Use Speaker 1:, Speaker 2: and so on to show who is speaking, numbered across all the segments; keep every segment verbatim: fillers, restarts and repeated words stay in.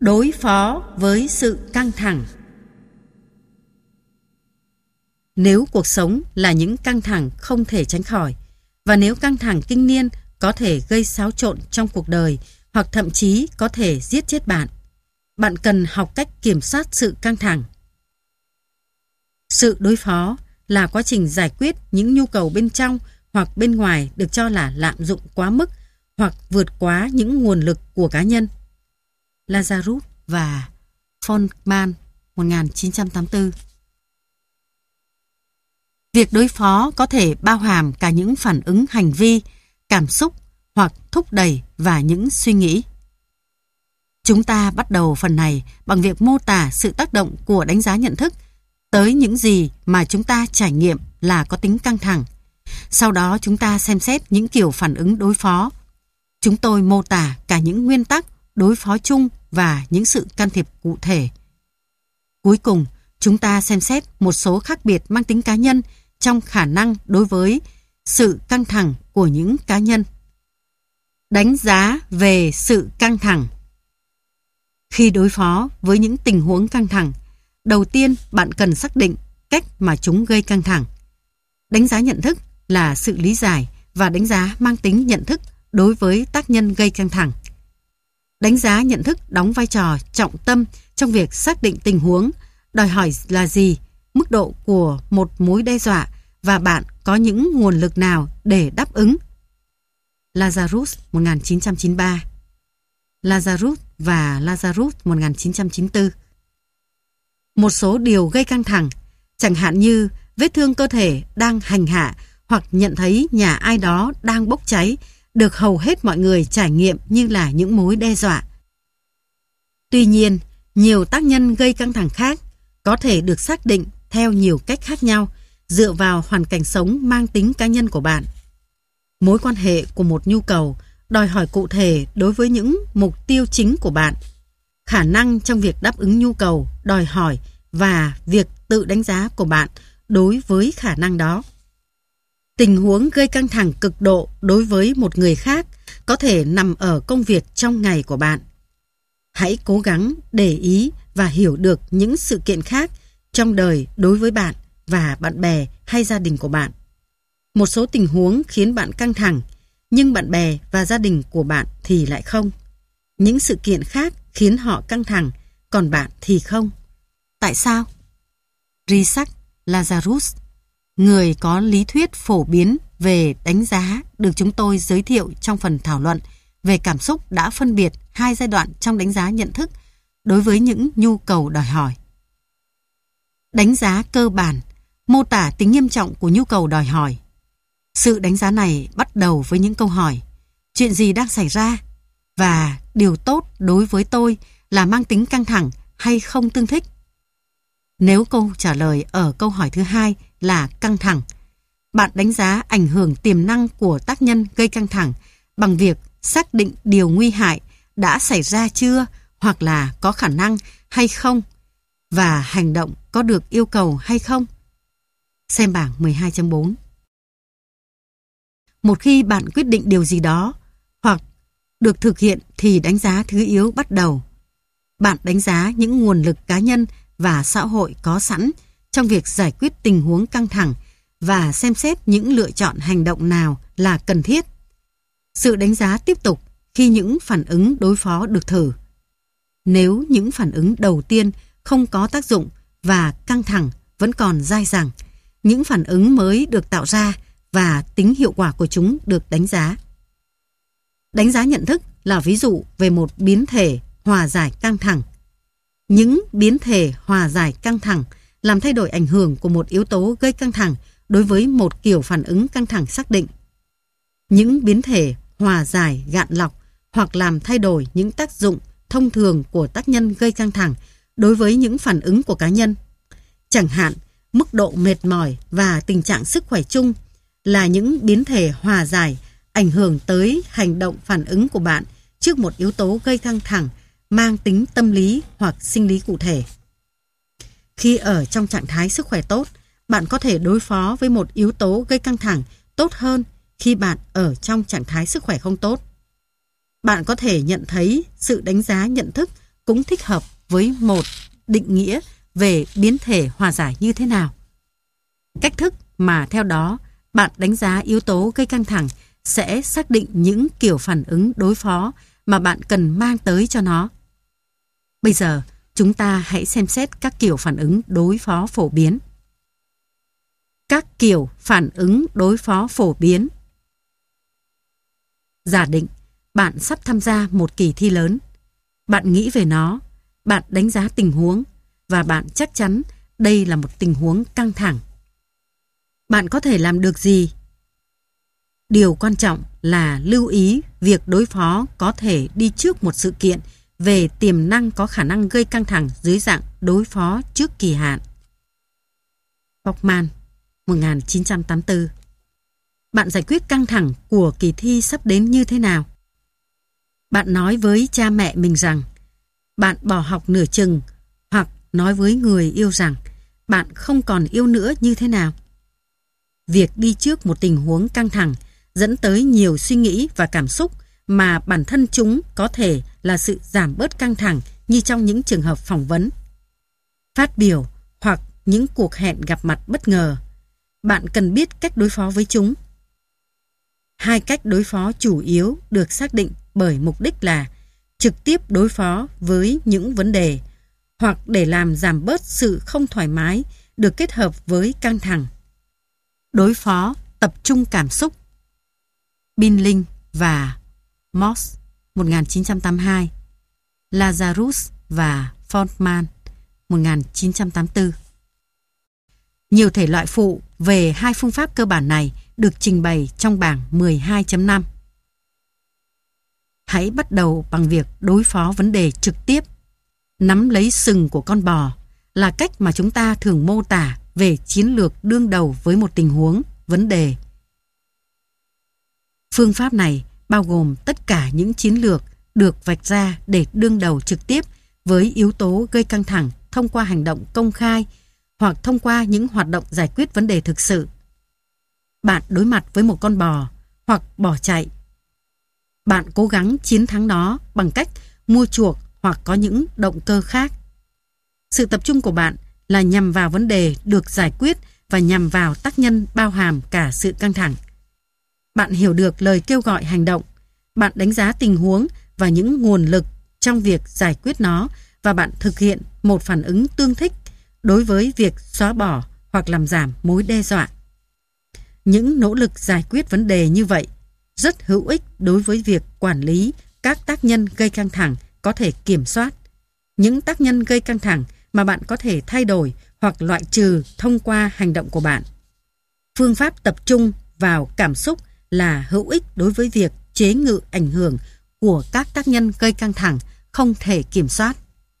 Speaker 1: Đối phó với sự căng thẳng. Nếu cuộc sống là những căng thẳng không thể tránh khỏi, và nếu căng thẳng kinh niên có thể gây xáo trộn trong cuộc đời hoặc thậm chí có thể giết chết bạn, bạn cần học cách kiểm soát sự căng thẳng. Sự đối phó là quá trình giải quyết những nhu cầu bên trong hoặc bên ngoài được cho là lạm dụng quá mức hoặc vượt quá những nguồn lực của cá nhân. Lazarus và Folkman, một nghìn chín trăm tám mươi tư. Việc đối phó có thể bao hàm cả những phản ứng hành vi, cảm xúc hoặc thúc đẩy và những suy nghĩ. Chúng ta bắt đầu phần này bằng việc mô tả sự tác động của đánh giá nhận thức tới những gì mà chúng ta trải nghiệm là có tính căng thẳng. Sau đó chúng ta xem xét những kiểu phản ứng đối phó. Chúng tôi mô tả cả những nguyên tắc đối phó chung và những sự can thiệp cụ thể. Cuối cùng, chúng ta xem xét một số khác biệt mang tính cá nhân trong khả năng đối với sự căng thẳng của những cá nhân. Đánh giá về sự căng thẳng. Khi đối phó với những tình huống căng thẳng, đầu tiên bạn cần xác định cách mà chúng gây căng thẳng. Đánh giá nhận thức là sự lý giải và đánh giá mang tính nhận thức đối với tác nhân gây căng thẳng. Đánh giá nhận thức đóng vai trò trọng tâm trong việc xác định tình huống, đòi hỏi là gì, mức độ của một mối đe dọa và bạn có những nguồn lực nào để đáp ứng. Lazarus, một nghìn chín trăm chín mươi ba. Lazarus và Lazarus, một nghìn chín trăm chín mươi tư. Một số điều gây căng thẳng, chẳng hạn như vết thương cơ thể đang hành hạ hoặc nhận thấy nhà ai đó đang bốc cháy, được hầu hết mọi người trải nghiệm như là những mối đe dọa. Tuy nhiên, nhiều tác nhân gây căng thẳng khác có thể được xác định theo nhiều cách khác nhau dựa vào hoàn cảnh sống mang tính cá nhân của bạn. Mối quan hệ của một nhu cầu đòi hỏi cụ thể đối với những mục tiêu chính của bạn. Khả năng trong việc đáp ứng nhu cầu đòi hỏi và việc tự đánh giá của bạn đối với khả năng đó. Tình huống gây căng thẳng cực độ đối với một người khác có thể nằm ở công việc trong ngày của bạn. Hãy cố gắng để ý và hiểu được những sự kiện khác trong đời đối với bạn và bạn bè hay gia đình của bạn. Một số tình huống khiến bạn căng thẳng, nhưng bạn bè và gia đình của bạn thì lại không. Những sự kiện khác khiến họ căng thẳng, còn bạn thì không. Tại sao? Isaac Lazarus, người có lý thuyết phổ biến về đánh giá được chúng tôi giới thiệu trong phần thảo luận về cảm xúc, đã phân biệt hai giai đoạn trong đánh giá nhận thức đối với những nhu cầu đòi hỏi. Đánh giá cơ bản mô tả tính nghiêm trọng của nhu cầu đòi hỏi. Sự đánh giá này bắt đầu với những câu hỏi: chuyện gì đang xảy ra? Và điều tốt đối với tôi là mang tính căng thẳng hay không tương thích? Nếu câu trả lời ở câu hỏi thứ hai là căng thẳng, bạn đánh giá ảnh hưởng tiềm năng của tác nhân gây căng thẳng bằng việc xác định điều nguy hại đã xảy ra chưa hoặc là có khả năng hay không, và hành động có được yêu cầu hay không. Xem bảng mười hai chấm bốn. Một khi bạn quyết định điều gì đó hoặc được thực hiện thì đánh giá thứ yếu bắt đầu. Bạn đánh giá những nguồn lực cá nhân và xã hội có sẵn trong việc giải quyết tình huống căng thẳng và xem xét những lựa chọn hành động nào là cần thiết. Sự đánh giá tiếp tục khi những phản ứng đối phó được thử. Nếu những phản ứng đầu tiên không có tác dụng và căng thẳng vẫn còn dai dẳng, những phản ứng mới được tạo ra và tính hiệu quả của chúng được đánh giá. Đánh giá nhận thức là ví dụ về một biến thể hòa giải căng thẳng. Những biến thể hòa giải căng thẳng làm thay đổi ảnh hưởng của một yếu tố gây căng thẳng đối với một kiểu phản ứng căng thẳng xác định. Những biến thể hòa giải gạn lọc hoặc làm thay đổi những tác dụng thông thường của tác nhân gây căng thẳng đối với những phản ứng của cá nhân. Chẳng hạn, mức độ mệt mỏi và tình trạng sức khỏe chung là những biến thể hòa giải ảnh hưởng tới hành động phản ứng của bạn trước một yếu tố gây căng thẳng mang tính tâm lý hoặc sinh lý cụ thể. Khi ở trong trạng thái sức khỏe tốt, bạn có thể đối phó với một yếu tố gây căng thẳng tốt hơn khi bạn ở trong trạng thái sức khỏe không tốt. Bạn có thể nhận thấy sự đánh giá nhận thức cũng thích hợp với một định nghĩa về biến thể hòa giải như thế nào. Cách thức mà theo đó bạn đánh giá yếu tố gây căng thẳng sẽ xác định những kiểu phản ứng đối phó mà bạn cần mang tới cho nó. Bây giờ, chúng ta hãy xem xét các kiểu phản ứng đối phó phổ biến. Các kiểu phản ứng đối phó phổ biến. Giả định, bạn sắp tham gia một kỳ thi lớn. Bạn nghĩ về nó, bạn đánh giá tình huống, và bạn chắc chắn đây là một tình huống căng thẳng. Bạn có thể làm được gì? Điều quan trọng là lưu ý việc đối phó có thể đi trước một sự kiện về tiềm năng có khả năng gây căng thẳng dưới dạng đối phó trước kỳ hạn. Bachman, một nghìn chín trăm tám mươi tư. Bạn giải quyết căng thẳng của kỳ thi sắp đến như thế nào? Bạn nói với cha mẹ mình rằng bạn bỏ học nửa chừng, hoặc nói với người yêu rằng bạn không còn yêu nữa như thế nào? Việc đi trước một tình huống căng thẳng dẫn tới nhiều suy nghĩ và cảm xúc mà bản thân chúng có thể là sự giảm bớt căng thẳng như trong những trường hợp phỏng vấn, phát biểu hoặc những cuộc hẹn gặp mặt bất ngờ. Bạn cần biết cách đối phó với chúng. Hai cách đối phó chủ yếu được xác định bởi mục đích là trực tiếp đối phó với những vấn đề hoặc để làm giảm bớt sự không thoải mái được kết hợp với căng thẳng. Đối phó tập trung cảm xúc. Binling và Moss, một nghìn chín trăm tám mươi hai. Lazarus và Fortman, một nghìn chín trăm tám mươi tư. Nhiều thể loại phụ về hai phương pháp cơ bản này được trình bày trong bảng mười hai chấm năm. Hãy bắt đầu bằng việc đối phó vấn đề trực tiếp. Nắm lấy sừng của con bò là cách mà chúng ta thường mô tả về chiến lược đương đầu với một tình huống, vấn đề. Phương pháp này bao gồm tất cả những chiến lược được vạch ra để đương đầu trực tiếp với yếu tố gây căng thẳng thông qua hành động công khai hoặc thông qua những hoạt động giải quyết vấn đề thực sự. Bạn đối mặt với một con bò hoặc bỏ chạy. Bạn cố gắng chiến thắng nó bằng cách mua chuộc hoặc có những động cơ khác. Sự tập trung của bạn là nhằm vào vấn đề được giải quyết và nhằm vào tác nhân bao hàm cả sự căng thẳng. Bạn hiểu được lời kêu gọi hành động, bạn đánh giá tình huống và những nguồn lực trong việc giải quyết nó, và bạn thực hiện một phản ứng tương thích đối với việc xóa bỏ hoặc làm giảm mối đe dọa. Những nỗ lực giải quyết vấn đề như vậy rất hữu ích đối với việc quản lý các tác nhân gây căng thẳng có thể kiểm soát, những tác nhân gây căng thẳng mà bạn có thể thay đổi hoặc loại trừ thông qua hành động của bạn. Phương pháp tập trung vào cảm xúc là hữu ích đối với việc chế ngự ảnh hưởng của các tác nhân gây căng thẳng không thể kiểm soát.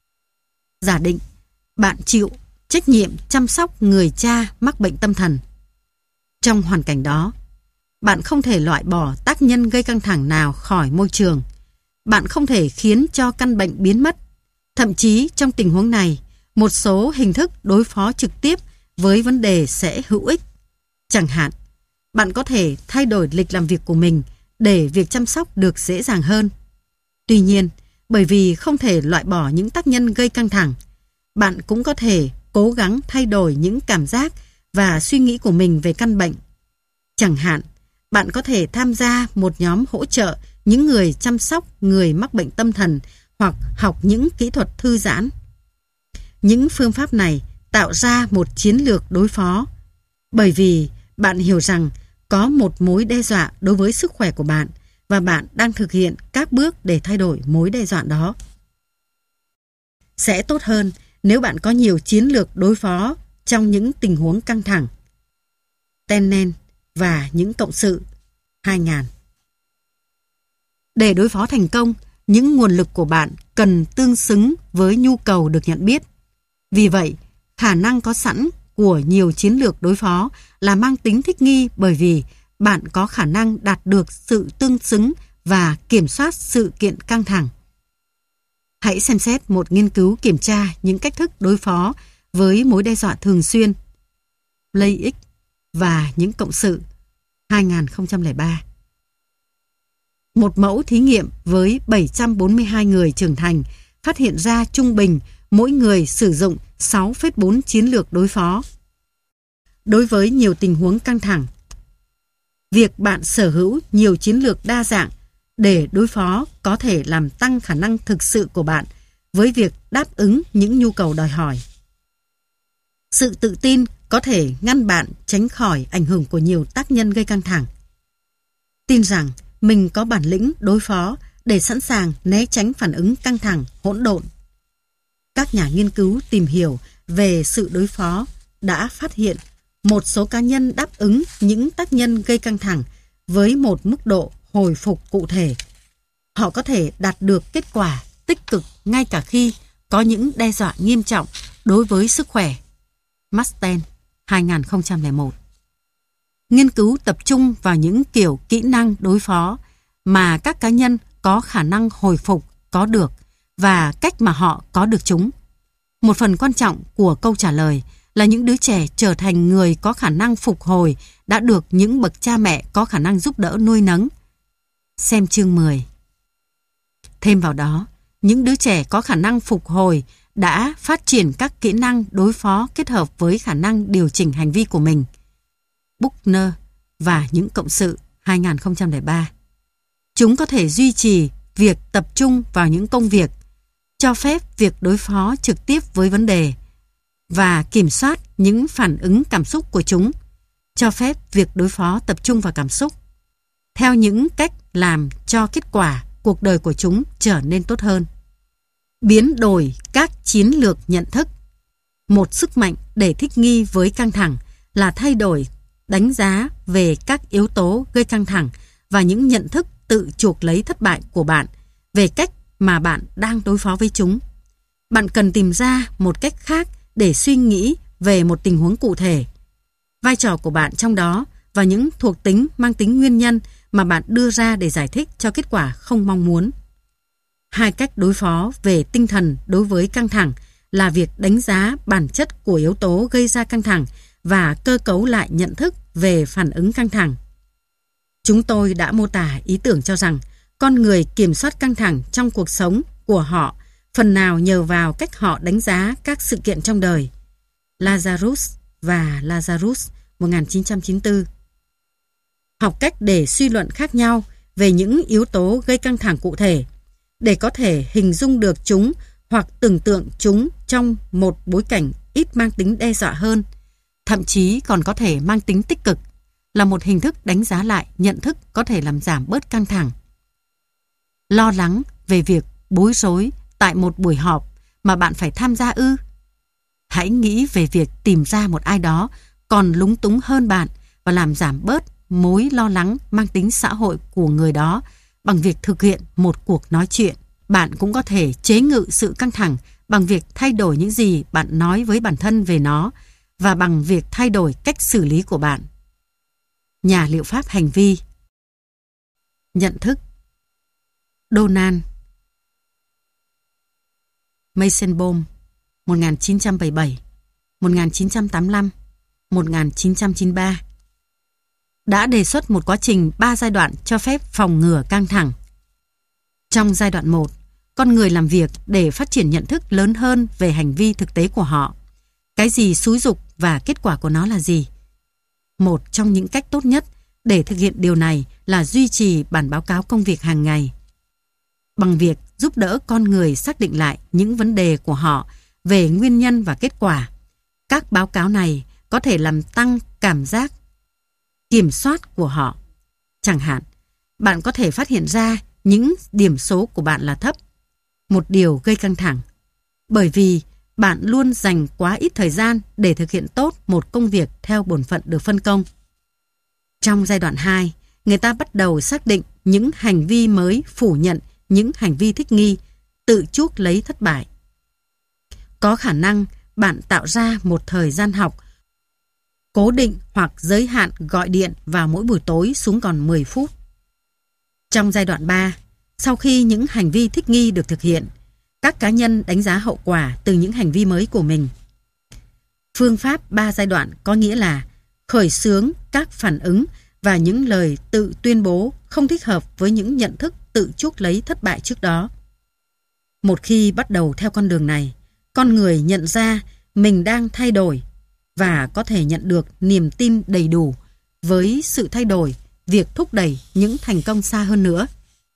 Speaker 1: Giả định, bạn chịu trách nhiệm chăm sóc người cha mắc bệnh tâm thần. Trong hoàn cảnh đó, bạn không thể loại bỏ tác nhân gây căng thẳng nào khỏi môi trường. Bạn không thể khiến cho căn bệnh biến mất. Thậm chí trong tình huống này, một số hình thức đối phó trực tiếp với vấn đề sẽ hữu ích. Chẳng hạn, bạn có thể thay đổi lịch làm việc của mình để việc chăm sóc được dễ dàng hơn. Tuy nhiên, bởi vì không thể loại bỏ những tác nhân gây căng thẳng, bạn cũng có thể cố gắng thay đổi những cảm giác và suy nghĩ của mình về căn bệnh. Chẳng hạn, bạn có thể tham gia một nhóm hỗ trợ những người chăm sóc người mắc bệnh tâm thần hoặc học những kỹ thuật thư giãn. Những phương pháp này tạo ra một chiến lược đối phó, bởi vì bạn hiểu rằng có một mối đe dọa đối với sức khỏe của bạn và bạn đang thực hiện các bước để thay đổi mối đe dọa đó. Sẽ tốt hơn nếu bạn có nhiều chiến lược đối phó trong những tình huống căng thẳng. Tenen và những cộng sự hai nghìn. Để đối phó thành công, những nguồn lực của bạn cần tương xứng với nhu cầu được nhận biết. Vì vậy, khả năng có sẵn của nhiều chiến lược đối phó là mang tính thích nghi, bởi vì bạn có khả năng đạt được sự tương xứng và kiểm soát sự kiện căng thẳng. Hãy xem xét một nghiên cứu kiểm tra những cách thức đối phó với mối đe dọa thường xuyên, Blake và những cộng sự hai nghìn không trăm lẻ ba. Một mẫu thí nghiệm với bảy trăm bốn mươi hai người trưởng thành phát hiện ra trung bình mỗi người sử dụng sáu phẩy bốn chiến lược đối phó. Đối với nhiều tình huống căng thẳng, việc bạn sở hữu nhiều chiến lược đa dạng để đối phó có thể làm tăng khả năng thực sự của bạn với việc đáp ứng những nhu cầu đòi hỏi. Sự tự tin có thể ngăn bạn tránh khỏi ảnh hưởng của nhiều tác nhân gây căng thẳng. Tin rằng mình có bản lĩnh đối phó để sẵn sàng né tránh phản ứng căng thẳng hỗn độn. Các nhà nghiên cứu tìm hiểu về sự đối phó đã phát hiện một số cá nhân đáp ứng những tác nhân gây căng thẳng với một mức độ hồi phục cụ thể. Họ có thể đạt được kết quả tích cực ngay cả khi có những đe dọa nghiêm trọng đối với sức khỏe. Masten, hai nghìn không trăm lẻ một. Nghiên cứu tập trung vào những kiểu kỹ năng đối phó mà các cá nhân có khả năng hồi phục có được và cách mà họ có được chúng. Một phần quan trọng của câu trả lời là những đứa trẻ trở thành người có khả năng phục hồi đã được những bậc cha mẹ có khả năng giúp đỡ nuôi nấng. Xem chương mười. Thêm vào đó, những đứa trẻ có khả năng phục hồi đã phát triển các kỹ năng đối phó kết hợp với khả năng điều chỉnh hành vi của mình. Buchner và những cộng sự, hai nghìn không trăm lẻ ba. Chúng có thể duy trì việc tập trung vào những công việc, cho phép việc đối phó trực tiếp với vấn đề và kiểm soát những phản ứng cảm xúc của chúng, cho phép việc đối phó tập trung vào cảm xúc, theo những cách làm cho kết quả cuộc đời của chúng trở nên tốt hơn. Biến đổi các chiến lược nhận thức. Một sức mạnh để thích nghi với căng thẳng là thay đổi đánh giá về các yếu tố gây căng thẳng và những nhận thức tự chuộc lấy thất bại của bạn về cách mà bạn đang đối phó với chúng. Bạn cần tìm ra một cách khác để suy nghĩ về một tình huống cụ thể, vai trò của bạn trong đó và những thuộc tính mang tính nguyên nhân mà bạn đưa ra để giải thích cho kết quả không mong muốn. Hai cách đối phó về tinh thần đối với căng thẳng là việc đánh giá bản chất của yếu tố gây ra căng thẳng và cơ cấu lại nhận thức về phản ứng căng thẳng. Chúng tôi đã mô tả ý tưởng cho rằng con người kiểm soát căng thẳng trong cuộc sống của họ phần nào nhờ vào cách họ đánh giá các sự kiện trong đời. Lazarus và Lazarus, một nghìn chín trăm chín mươi tư. Học cách để suy luận khác nhau về những yếu tố gây căng thẳng cụ thể, để có thể hình dung được chúng hoặc tưởng tượng chúng trong một bối cảnh ít mang tính đe dọa hơn, thậm chí còn có thể mang tính tích cực, là một hình thức đánh giá lại nhận thức có thể làm giảm bớt căng thẳng. Lo lắng về việc bối rối tại một buổi họp mà bạn phải tham gia ư? Hãy nghĩ về việc tìm ra một ai đó còn lúng túng hơn bạn và làm giảm bớt mối lo lắng mang tính xã hội của người đó bằng việc thực hiện một cuộc nói chuyện. Bạn cũng có thể chế ngự sự căng thẳng bằng việc thay đổi những gì bạn nói với bản thân về nó và bằng việc thay đổi cách xử lý của bạn. Nhà liệu pháp hành vi. Nhận thức. Donald Massenbaum, một nghìn chín trăm bảy mươi bảy, một nghìn chín trăm tám mươi lăm, một nghìn chín trăm chín mươi ba, đã đề xuất một quá trình ba giai đoạn cho phép phòng ngừa căng thẳng. Trong giai đoạn một, con người làm việc để phát triển nhận thức lớn hơn về hành vi thực tế của họ. Cái gì xúi giục và kết quả của nó là gì? Một trong những cách tốt nhất để thực hiện điều này là duy trì bản báo cáo công việc hàng ngày. Bằng việc giúp đỡ con người xác định lại những vấn đề của họ về nguyên nhân và kết quả, các báo cáo này có thể làm tăng cảm giác kiểm soát của họ. Chẳng hạn, bạn có thể phát hiện ra những điểm số của bạn là thấp, một điều gây căng thẳng, bởi vì bạn luôn dành quá ít thời gian để thực hiện tốt một công việc theo bổn phận được phân công. Trong giai đoạn hai, người ta bắt đầu xác định những hành vi mới phủ nhận những hành vi thích nghi, tự chuốc lấy thất bại. Có khả năng bạn tạo ra một thời gian học cố định hoặc giới hạn gọi điện vào mỗi buổi tối xuống còn mười phút. Trong giai đoạn ba, sau khi những hành vi thích nghi được thực hiện, các cá nhân đánh giá hậu quả từ những hành vi mới của mình. Phương pháp ba giai đoạn có nghĩa là khởi xướng các phản ứng và những lời tự tuyên bố không thích hợp với những nhận thức tự chuốc lấy thất bại trước đó. Một khi bắt đầu theo con đường này, con người nhận ra mình đang thay đổi và có thể nhận được niềm tin đầy đủ với sự thay đổi, việc thúc đẩy những thành công xa hơn nữa.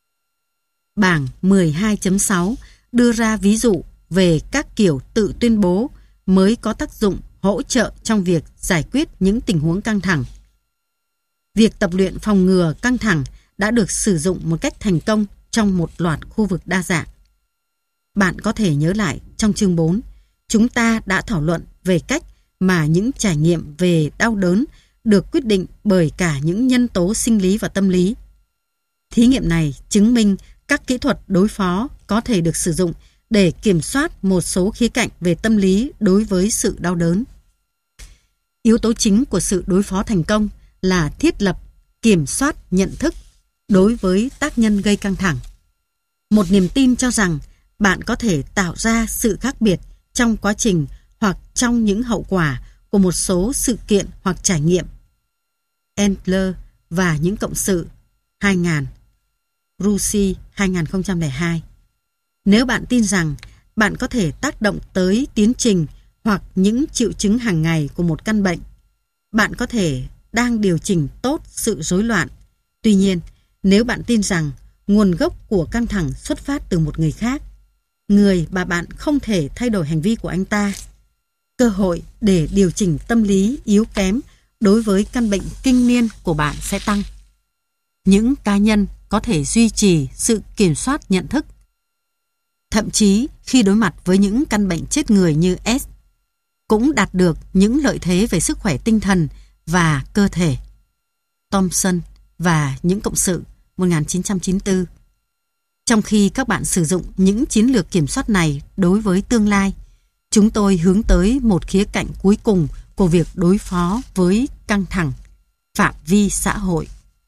Speaker 1: Bảng mười hai chấm sáu đưa ra ví dụ về các kiểu tự tuyên bố mới có tác dụng hỗ trợ trong việc giải quyết những tình huống căng thẳng. Việc tập luyện phòng ngừa căng thẳng đã được sử dụng một cách thành công trong một loạt khu vực đa dạng. Bạn có thể nhớ lại trong chương bốn, chúng ta đã thảo luận về cách mà những trải nghiệm về đau đớn được quyết định bởi cả những nhân tố sinh lý và tâm lý. Thí nghiệm này chứng minh các kỹ thuật đối phó có thể được sử dụng để kiểm soát một số khía cạnh về tâm lý đối với sự đau đớn. Yếu tố chính của sự đối phó thành công là thiết lập, kiểm soát nhận thức đối với tác nhân gây căng thẳng. Một niềm tin cho rằng bạn có thể tạo ra sự khác biệt trong quá trình hoặc trong những hậu quả của một số sự kiện hoặc trải nghiệm. Endler và những cộng sự hai nghìn, Rusi hai nghìn không trăm lẻ hai. Nếu bạn tin rằng bạn có thể tác động tới tiến trình hoặc những triệu chứng hàng ngày của một căn bệnh, bạn có thể đang điều chỉnh tốt sự rối loạn. Tuy nhiên, nếu bạn tin rằng nguồn gốc của căng thẳng xuất phát từ một người khác, người mà bạn không thể thay đổi hành vi của anh ta, cơ hội để điều chỉnh tâm lý yếu kém đối với căn bệnh kinh niên của bạn sẽ tăng. Những cá nhân có thể duy trì sự kiểm soát nhận thức, thậm chí khi đối mặt với những căn bệnh chết người như S, cũng đạt được những lợi thế về sức khỏe tinh thần và cơ thể. Thompson và những cộng sự một nghìn chín trăm chín mươi tư. Trong khi các bạn sử dụng những chiến lược kiểm soát này đối với tương lai, chúng tôi hướng tới một khía cạnh cuối cùng của việc đối phó với căng thẳng, phạm vi xã hội.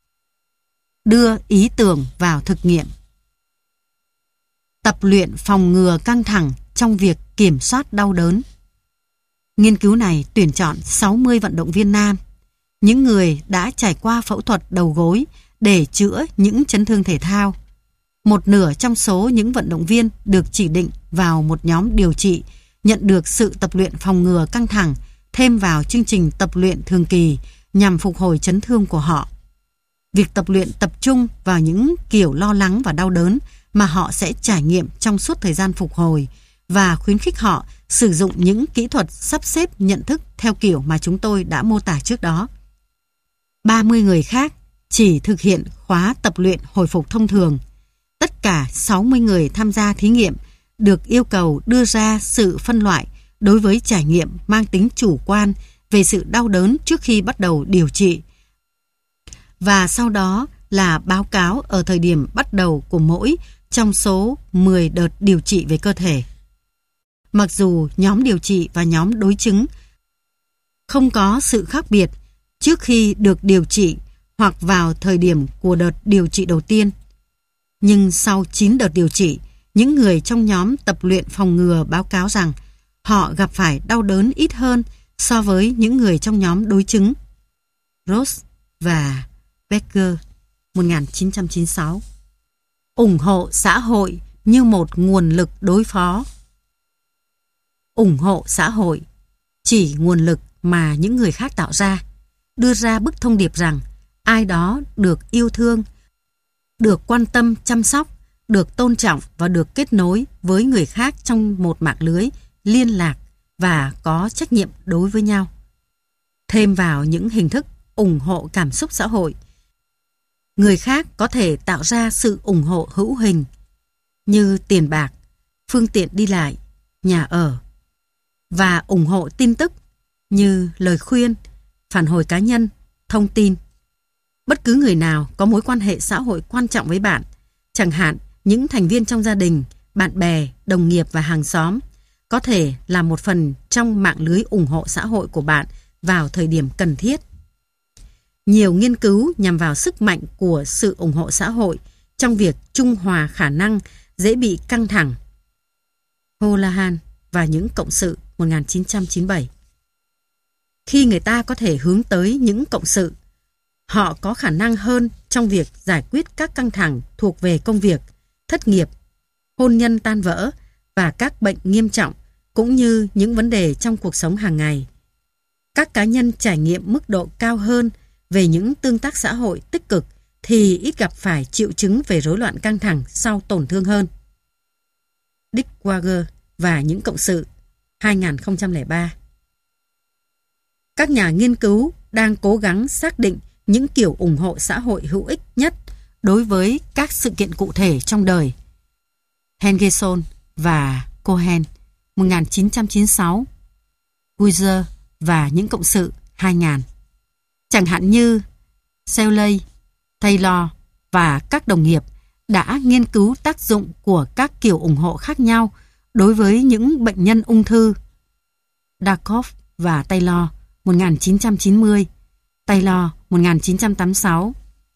Speaker 1: Đưa ý tưởng vào thực nghiệm. Tập luyện phòng ngừa căng thẳng trong việc kiểm soát đau đớn. Nghiên cứu này tuyển chọn sáu mươi vận động viên nam, những người đã trải qua phẫu thuật đầu gối để chữa những chấn thương thể thao. Một nửa trong số những vận động viên được chỉ định vào một nhóm điều trị nhận được sự tập luyện phòng ngừa căng thẳng thêm vào chương trình tập luyện thường kỳ nhằm phục hồi chấn thương của họ. Việc tập luyện tập trung vào những kiểu lo lắng và đau đớn mà họ sẽ trải nghiệm trong suốt thời gian phục hồi và khuyến khích họ sử dụng những kỹ thuật sắp xếp nhận thức theo kiểu mà chúng tôi đã mô tả trước đó. ba mươi người khác chỉ thực hiện khóa tập luyện hồi phục thông thường. Tất cả sáu mươi người tham gia thí nghiệm được yêu cầu đưa ra sự phân loại đối với trải nghiệm mang tính chủ quan về sự đau đớn trước khi bắt đầu điều trị, và sau đó là báo cáo ở thời điểm bắt đầu của mỗi trong số mười đợt điều trị về cơ thể. Mặc dù nhóm điều trị và nhóm đối chứng không có sự khác biệt trước khi được điều trị hoặc vào thời điểm của đợt điều trị đầu tiên, nhưng sau chín đợt điều trị, những người trong nhóm tập luyện phòng ngừa báo cáo rằng họ gặp phải đau đớn ít hơn so với những người trong nhóm đối chứng. Ross và Becker một nghìn chín trăm chín mươi sáu. Ủng hộ xã hội như một nguồn lực đối phó. Ủng hộ xã hội chỉ nguồn lực mà những người khác tạo ra, đưa ra bức thông điệp rằng ai đó được yêu thương, được quan tâm chăm sóc, được tôn trọng và được kết nối với người khác trong một mạng lưới liên lạc và có trách nhiệm đối với nhau. Thêm vào những hình thức ủng hộ cảm xúc xã hội, người khác có thể tạo ra sự ủng hộ hữu hình như tiền bạc, phương tiện đi lại, nhà ở, và ủng hộ tin tức như lời khuyên, phản hồi cá nhân, thông tin. Bất cứ người nào có mối quan hệ xã hội quan trọng với bạn, chẳng hạn những thành viên trong gia đình, bạn bè, đồng nghiệp và hàng xóm, có thể là một phần trong mạng lưới ủng hộ xã hội của bạn vào thời điểm cần thiết. Nhiều nghiên cứu nhằm vào sức mạnh của sự ủng hộ xã hội trong việc trung hòa khả năng dễ bị căng thẳng. Holahan và những cộng sự một nghìn chín trăm chín mươi bảy. Khi người ta có thể hướng tới những cộng sự, họ có khả năng hơn trong việc giải quyết các căng thẳng thuộc về công việc, thất nghiệp, hôn nhân tan vỡ và các bệnh nghiêm trọng, cũng như những vấn đề trong cuộc sống hàng ngày. Các cá nhân trải nghiệm mức độ cao hơn về những tương tác xã hội tích cực thì ít gặp phải triệu chứng về rối loạn căng thẳng sau tổn thương hơn. Dick Wager và những cộng sự, hai nghìn không trăm lẻ ba. Các nhà nghiên cứu đang cố gắng xác định những kiểu ủng hộ xã hội hữu ích nhất đối với các sự kiện cụ thể trong đời. Henderson và Cohen, một nghìn chín trăm chín mươi sáu. Weiser và những cộng sự, hai nghìn. Chẳng hạn như Shelley, Taylor và các đồng nghiệp đã nghiên cứu tác dụng của các kiểu ủng hộ khác nhau đối với những bệnh nhân ung thư. Darkoff và Taylor, một nghìn chín trăm chín mươi, Taylor, một nghìn chín trăm tám mươi sáu.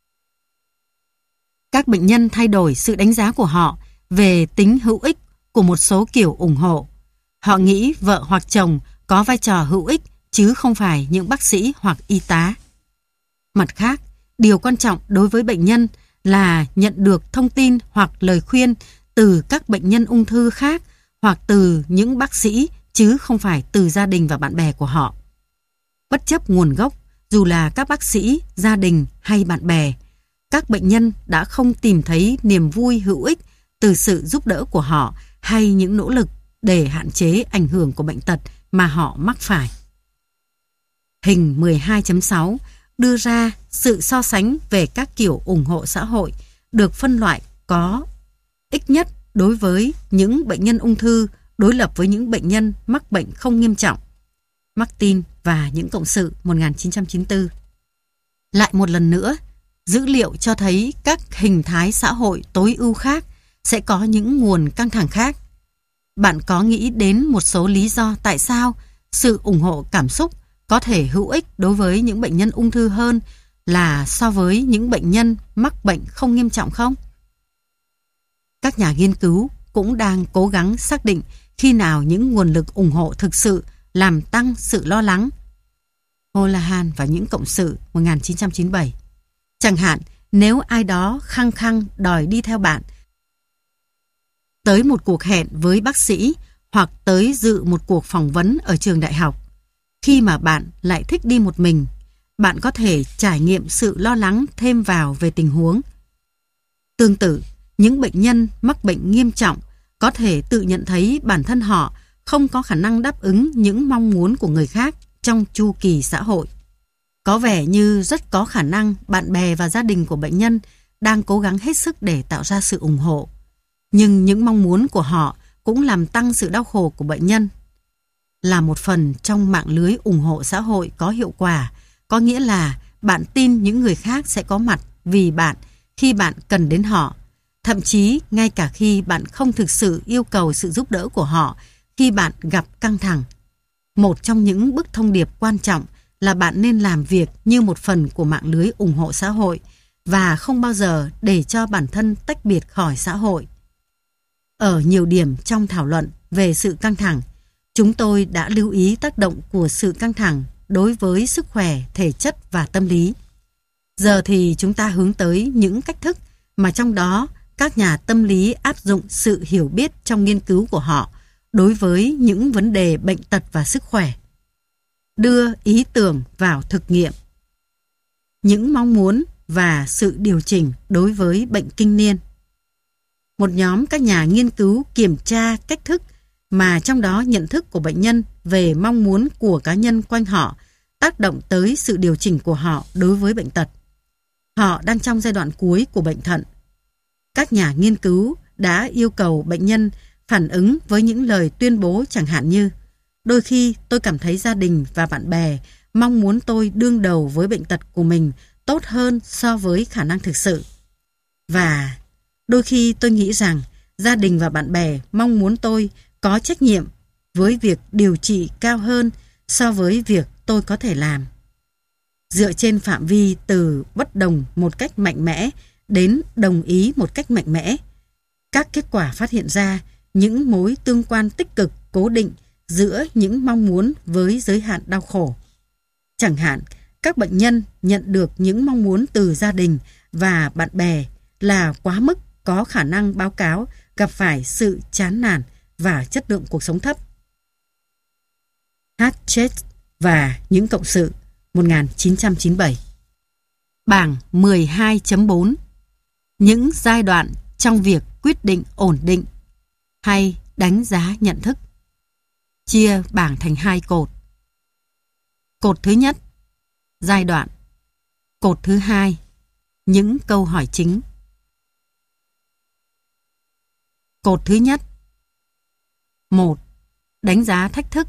Speaker 1: Các bệnh nhân thay đổi sự đánh giá của họ về tính hữu ích của một số kiểu ủng hộ. Họ nghĩ vợ hoặc chồng có vai trò hữu ích chứ không phải những bác sĩ hoặc y tá. Mặt khác, điều quan trọng đối với bệnh nhân là nhận được thông tin hoặc lời khuyên từ các bệnh nhân ung thư khác hoặc từ những bác sĩ chứ không phải từ gia đình và bạn bè của họ. Bất chấp nguồn gốc, dù là các bác sĩ, gia đình hay bạn bè, các bệnh nhân đã không tìm thấy niềm vui hữu ích từ sự giúp đỡ của họ hay những nỗ lực để hạn chế ảnh hưởng của bệnh tật mà họ mắc phải. Hình mười hai chấm sáu đưa ra sự so sánh về các kiểu ủng hộ xã hội được phân loại có ích nhất đối với những bệnh nhân ung thư đối lập với những bệnh nhân mắc bệnh không nghiêm trọng. Martin và những cộng sự, một nghìn chín trăm chín mươi tư. Lại một lần nữa, dữ liệu cho thấy các hình thái xã hội tối ưu khác sẽ có những nguồn căng thẳng khác. Bạn có nghĩ đến một số lý do tại sao sự ủng hộ cảm xúc có thể hữu ích đối với những bệnh nhân ung thư hơn là so với những bệnh nhân mắc bệnh không nghiêm trọng không? Các nhà nghiên cứu cũng đang cố gắng xác định khi nào những nguồn lực ủng hộ thực sự làm tăng sự lo lắng. Holahan và những cộng sự, một nghìn chín trăm chín mươi bảy. Chẳng hạn, nếu ai đó khăng khăng đòi đi theo bạn tới một cuộc hẹn với bác sĩ hoặc tới dự một cuộc phỏng vấn ở trường đại học, khi mà bạn lại thích đi một mình, bạn có thể trải nghiệm sự lo lắng thêm vào về tình huống. Tương tự, những bệnh nhân mắc bệnh nghiêm trọng có thể tự nhận thấy bản thân họ không có khả năng đáp ứng những mong muốn của người khác trong chu kỳ xã hội. Có vẻ như rất có khả năng bạn bè và gia đình của bệnh nhân đang cố gắng hết sức để tạo ra sự ủng hộ. Nhưng những mong muốn của họ cũng làm tăng sự đau khổ của bệnh nhân. Là một phần trong mạng lưới ủng hộ xã hội có hiệu quả, có nghĩa là bạn tin những người khác sẽ có mặt vì bạn khi bạn cần đến họ, thậm chí ngay cả khi bạn không thực sự yêu cầu sự giúp đỡ của họ khi bạn gặp căng thẳng. Một trong những bức thông điệp quan trọng là bạn nên làm việc như một phần của mạng lưới ủng hộ xã hội và không bao giờ để cho bản thân tách biệt khỏi xã hội. Ở nhiều điểm trong thảo luận về sự căng thẳng, chúng tôi đã lưu ý tác động của sự căng thẳng đối với sức khỏe, thể chất và tâm lý. Giờ thì chúng ta hướng tới những cách thức mà trong đó các nhà tâm lý áp dụng sự hiểu biết trong nghiên cứu của họ đối với những vấn đề bệnh tật và sức khỏe. Đưa ý tưởng vào thực nghiệm. Những mong muốn và sự điều chỉnh đối với bệnh kinh niên. Một nhóm các nhà nghiên cứu kiểm tra cách thức mà trong đó nhận thức của bệnh nhân về mong muốn của cá nhân quanh họ tác động tới sự điều chỉnh của họ đối với bệnh tật. Họ đang trong giai đoạn cuối của bệnh thận. Các nhà nghiên cứu đã yêu cầu bệnh nhân phản ứng với những lời tuyên bố chẳng hạn như: đôi khi tôi cảm thấy gia đình và bạn bè mong muốn tôi đương đầu với bệnh tật của mình tốt hơn so với khả năng thực sự. Và đôi khi tôi nghĩ rằng gia đình và bạn bè mong muốn tôi có trách nhiệm với việc điều trị cao hơn so với việc tôi có thể làm. Dựa trên phạm vi từ bất đồng một cách mạnh mẽ đến đồng ý một cách mạnh mẽ, các kết quả phát hiện ra những mối tương quan tích cực cố định giữa những mong muốn với giới hạn đau khổ. Chẳng hạn, các bệnh nhân nhận được những mong muốn từ gia đình và bạn bè là quá mức có khả năng báo cáo gặp phải sự chán nản và chất lượng cuộc sống thấp. Hatchet và những cộng sự, một nghìn chín trăm chín mươi bảy. Bảng mười hai chấm bốn. Những giai đoạn trong việc quyết định ổn định hay đánh giá nhận thức. Chia bảng thành hai cột. Cột thứ nhất, giai đoạn. Cột thứ hai, những câu hỏi chính. Cột thứ nhất. một. Đánh giá thách thức.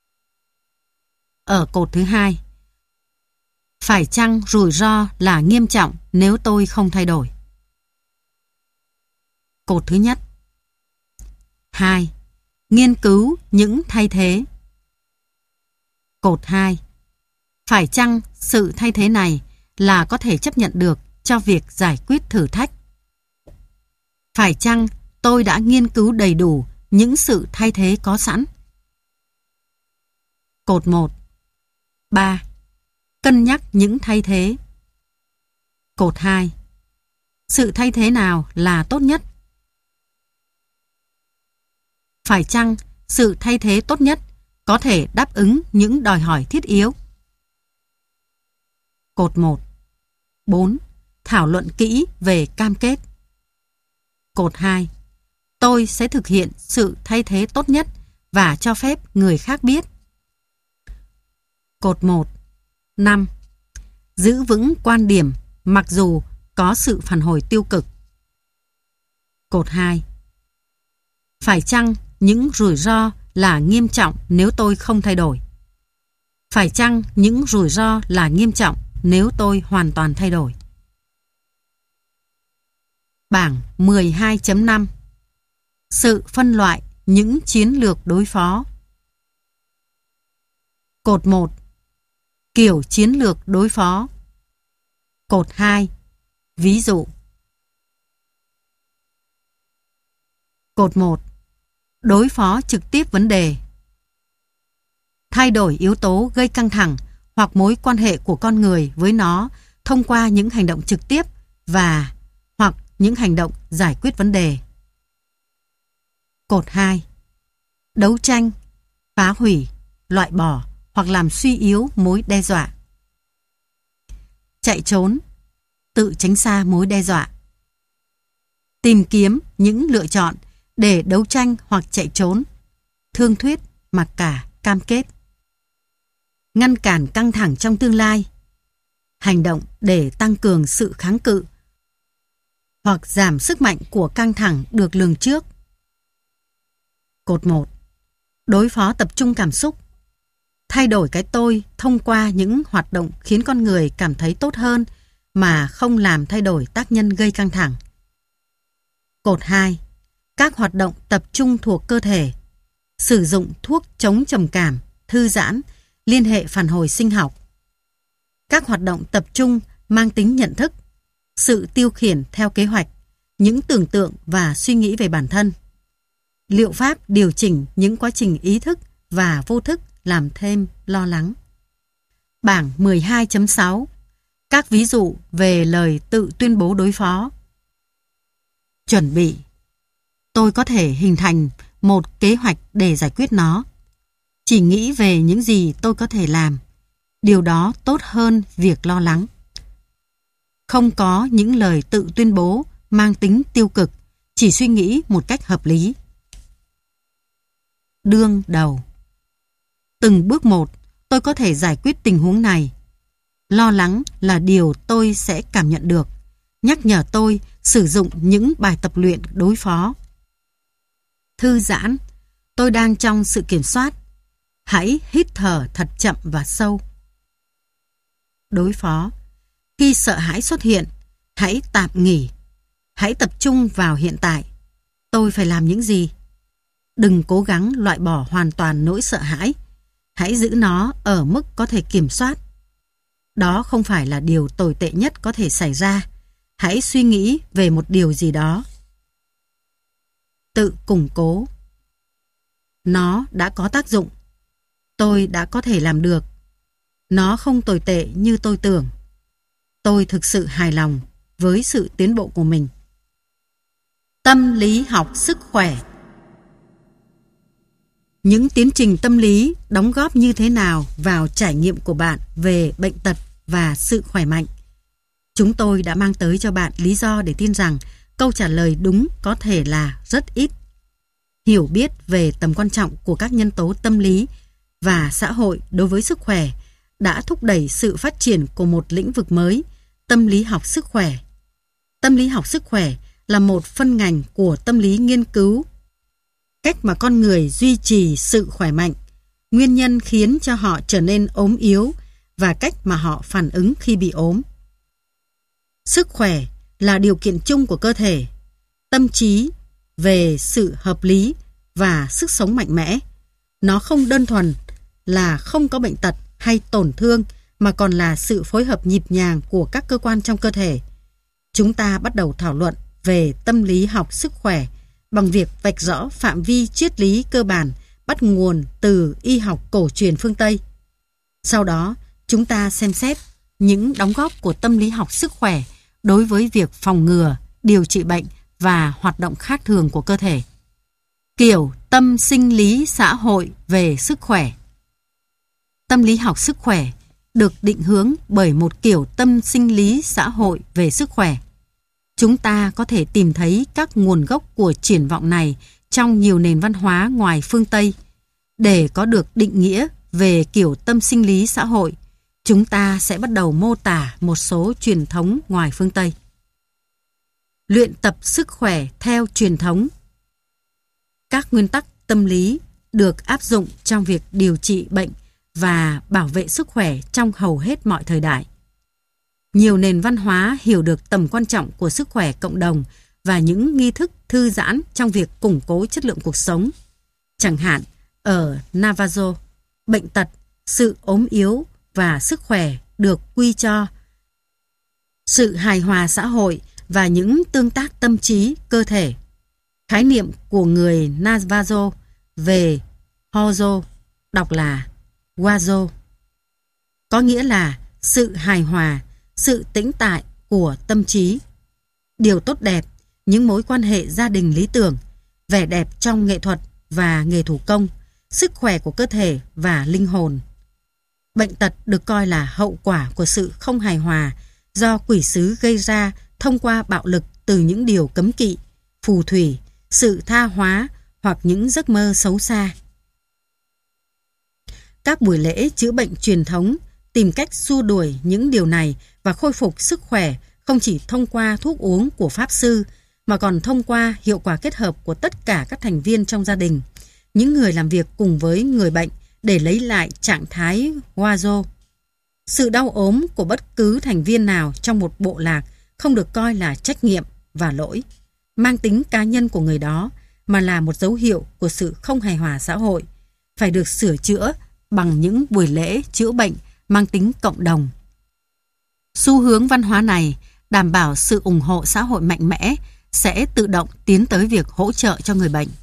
Speaker 1: Ở cột thứ hai, phải chăng rủi ro là nghiêm trọng nếu tôi không thay đổi? Cột thứ nhất. hai. Nghiên cứu những thay thế. Cột hai. Phải chăng sự thay thế này là có thể chấp nhận được cho việc giải quyết thử thách? Phải chăng tôi đã nghiên cứu đầy đủ những sự thay thế có sẵn? Cột một. ba. Cân nhắc những thay thế. Cột hai. Sự thay thế nào là tốt nhất? Phải chăng sự thay thế tốt nhất có thể đáp ứng những đòi hỏi thiết yếu? Cột một. bốn. Thảo luận kỹ về cam kết. Cột hai. Tôi sẽ thực hiện sự thay thế tốt nhất và cho phép người khác biết. Cột một. năm. Giữ vững quan điểm mặc dù có sự phản hồi tiêu cực. Cột hai. Phải chăng những rủi ro là nghiêm trọng nếu tôi không thay đổi? Phải chăng những rủi ro là nghiêm trọng nếu tôi hoàn toàn thay đổi? Bảng mười hai chấm năm. Sự phân loại những chiến lược đối phó. Cột một. Kiểu chiến lược đối phó. Cột hai. Ví dụ. Cột một. Đối phó trực tiếp vấn đề. Thay đổi yếu tố gây căng thẳng hoặc mối quan hệ của con người với nó thông qua những hành động trực tiếp và hoặc những hành động giải quyết vấn đề. Cột hai. Đấu tranh, phá hủy, loại bỏ hoặc làm suy yếu mối đe dọa. Chạy trốn, tự tránh xa mối đe dọa. Tìm kiếm những lựa chọn để đấu tranh hoặc chạy trốn. Thương thuyết, mặc cả, cam kết. Ngăn cản căng thẳng trong tương lai. Hành động để tăng cường sự kháng cự hoặc giảm sức mạnh của căng thẳng được lường trước. Cột một. Đối phó tập trung cảm xúc. Thay đổi cái tôi thông qua những hoạt động khiến con người cảm thấy tốt hơn mà không làm thay đổi tác nhân gây căng thẳng. Cột hai. Các hoạt động tập trung thuộc cơ thể. Sử dụng thuốc chống trầm cảm, thư giãn, liên hệ phản hồi sinh học. Các hoạt động tập trung mang tính nhận thức, sự tiêu khiển theo kế hoạch, những tưởng tượng và suy nghĩ về bản thân. Liệu pháp điều chỉnh những quá trình ý thức và vô thức làm thêm lo lắng. Bảng mười hai chấm sáu. Các ví dụ về lời tự tuyên bố đối phó. Chuẩn bị. Tôi có thể hình thành một kế hoạch để giải quyết nó. Chỉ nghĩ về những gì tôi có thể làm. Điều đó tốt hơn việc lo lắng. Không có những lời tự tuyên bố mang tính tiêu cực, chỉ suy nghĩ một cách hợp lý. Đương đầu. Từng bước một, tôi có thể giải quyết tình huống này. Lo lắng là điều tôi sẽ cảm nhận được. Nhắc nhở tôi sử dụng những bài tập luyện đối phó. Thư giãn. Tôi đang trong sự kiểm soát. Hãy hít thở thật chậm và sâu. Đối phó. Khi sợ hãi xuất hiện, hãy tạm nghỉ. Hãy tập trung vào hiện tại. Tôi phải làm những gì? Đừng cố gắng loại bỏ hoàn toàn nỗi sợ hãi. Hãy giữ nó ở mức có thể kiểm soát. Đó không phải là điều tồi tệ nhất có thể xảy ra. Hãy suy nghĩ về một điều gì đó. Tự củng cố. Nó đã có tác dụng. Tôi đã có thể làm được. Nó không tồi tệ như tôi tưởng. Tôi thực sự hài lòng với sự tiến bộ của mình. Tâm lý học sức khỏe. Những tiến trình tâm lý đóng góp như thế nào vào trải nghiệm của bạn về bệnh tật và sự khỏe mạnh? Chúng tôi đã mang tới cho bạn lý do để tin rằng câu trả lời đúng có thể là rất ít. Hiểu biết về tầm quan trọng của các nhân tố tâm lý và xã hội đối với sức khỏe đã thúc đẩy sự phát triển của một lĩnh vực mới, tâm lý học sức khỏe. Tâm lý học sức khỏe là một phân ngành của tâm lý nghiên cứu cách mà con người duy trì sự khỏe mạnh, nguyên nhân khiến cho họ trở nên ốm yếu và cách mà họ phản ứng khi bị ốm. Sức khỏe là điều kiện chung của cơ thể, tâm trí về sự hợp lý và sức sống mạnh mẽ. Nó không đơn thuần là không có bệnh tật hay tổn thương mà còn là sự phối hợp nhịp nhàng của các cơ quan trong cơ thể. Chúng ta bắt đầu thảo luận về tâm lý học sức khỏe bằng việc vạch rõ phạm vi triết lý cơ bản bắt nguồn từ y học cổ truyền phương Tây. Sau đó, chúng ta xem xét những đóng góp của tâm lý học sức khỏe đối với việc phòng ngừa, điều trị bệnh và hoạt động khác thường của cơ thể. Kiểu tâm sinh lý xã hội về sức khỏe. Tâm lý học sức khỏe được định hướng bởi một kiểu tâm sinh lý xã hội về sức khỏe. Chúng ta có thể tìm thấy các nguồn gốc của triển vọng này trong nhiều nền văn hóa ngoài phương Tây. Để có được định nghĩa về kiểu tâm sinh lý xã hội, chúng ta sẽ bắt đầu mô tả một số truyền thống ngoài phương Tây. Luyện tập sức khỏe theo truyền thống. Các nguyên tắc tâm lý được áp dụng trong việc điều trị bệnh và bảo vệ sức khỏe trong hầu hết mọi thời đại. Nhiều nền văn hóa hiểu được tầm quan trọng của sức khỏe cộng đồng và những nghi thức thư giãn trong việc củng cố chất lượng cuộc sống. Chẳng hạn, ở Navajo, bệnh tật, sự ốm yếu và sức khỏe được quy cho sự hài hòa xã hội và những tương tác tâm trí, cơ thể. Khái niệm của người Navajo về Hozo đọc là Wazo, có nghĩa là sự hài hòa, sự tĩnh tại của tâm trí, điều tốt đẹp, những mối quan hệ gia đình lý tưởng, vẻ đẹp trong nghệ thuật và nghề thủ công, sức khỏe của cơ thể và linh hồn. Bệnh tật được coi là hậu quả của sự không hài hòa do quỷ sứ gây ra thông qua bạo lực từ những điều cấm kỵ, phù thủy, sự tha hóa hoặc những giấc mơ xấu xa. Các buổi lễ chữa bệnh truyền thống tìm cách xua đuổi những điều này và khôi phục sức khỏe không chỉ thông qua thuốc uống của pháp sư mà còn thông qua hiệu quả kết hợp của tất cả các thành viên trong gia đình, những người làm việc cùng với người bệnh để lấy lại trạng thái Wazo. Sự đau ốm của bất cứ thành viên nào trong một bộ lạc không được coi là trách nhiệm và lỗi, mang tính cá nhân của người đó, mà là một dấu hiệu của sự không hài hòa xã hội, phải được sửa chữa bằng những buổi lễ chữa bệnh mang tính cộng đồng. Xu hướng văn hóa này đảm bảo sự ủng hộ xã hội mạnh mẽ sẽ tự động tiến tới việc hỗ trợ cho người bệnh.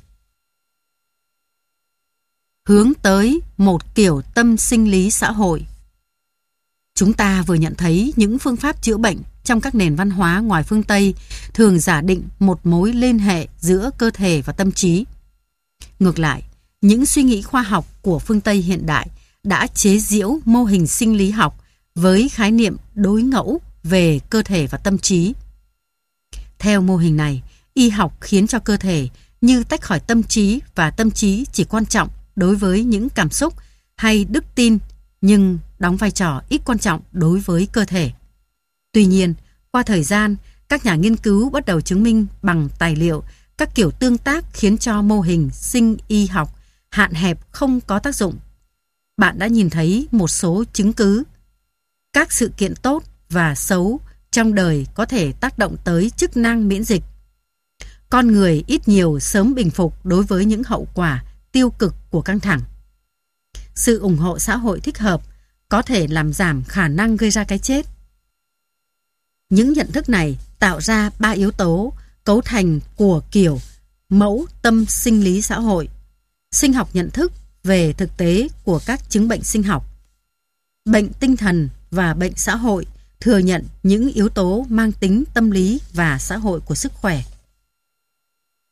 Speaker 1: Hướng tới một kiểu tâm sinh lý xã hội. Chúng ta vừa nhận thấy những phương pháp chữa bệnh trong các nền văn hóa ngoài phương Tây thường giả định một mối liên hệ giữa cơ thể và tâm trí. Ngược lại, những suy nghĩ khoa học của phương Tây hiện đại đã chế giễu mô hình sinh lý học với khái niệm đối ngẫu về cơ thể và tâm trí. Theo mô hình này, y học khiến cho cơ thể như tách khỏi tâm trí và tâm trí chỉ quan trọng đối với những cảm xúc hay đức tin nhưng đóng vai trò ít quan trọng đối với cơ thể. Tuy nhiên, qua thời gian, các nhà nghiên cứu bắt đầu chứng minh bằng tài liệu các kiểu tương tác khiến cho mô hình sinh y học hạn hẹp không có tác dụng. Bạn đã nhìn thấy một số chứng cứ. Các sự kiện tốt và xấu trong đời có thể tác động tới chức năng miễn dịch. Con người ít nhiều sớm bình phục đối với những hậu quả tiêu cực của căng thẳng. Sự ủng hộ xã hội thích hợp có thể làm giảm khả năng gây ra cái chết. Những nhận thức này tạo ra ba yếu tố cấu thành của kiểu mẫu tâm sinh lý xã hội: sinh học nhận thức về thực tế của các chứng bệnh sinh học, bệnh tinh thần và bệnh xã hội thừa nhận những yếu tố mang tính tâm lý và xã hội của sức khỏe.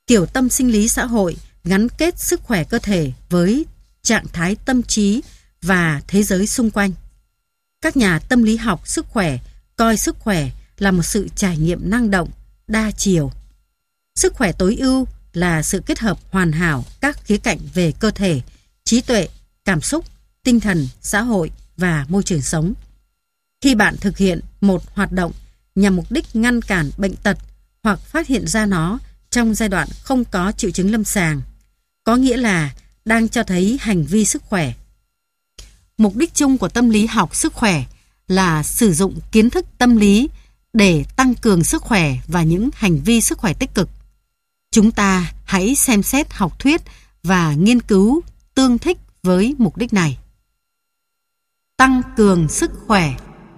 Speaker 1: Kiểu tâm sinh lý xã hội gắn kết sức khỏe cơ thể với trạng thái tâm trí và thế giới xung quanh. Các nhà tâm lý học sức khỏe coi sức khỏe là một sự trải nghiệm năng động, đa chiều. Sức khỏe tối ưu là sự kết hợp hoàn hảo các khía cạnh về cơ thể, trí tuệ, cảm xúc, tinh thần, xã hội và môi trường sống. Khi bạn thực hiện một hoạt động nhằm mục đích ngăn cản bệnh tật hoặc phát hiện ra nó trong giai đoạn không có triệu chứng lâm sàng, có nghĩa là đang cho thấy hành vi sức khỏe. Mục đích chung của tâm lý học sức khỏe là sử dụng kiến thức tâm lý để tăng cường sức khỏe và những hành vi sức khỏe tích cực. Chúng ta hãy xem xét học thuyết và nghiên cứu tương thích với mục đích này. Tăng cường sức khỏe.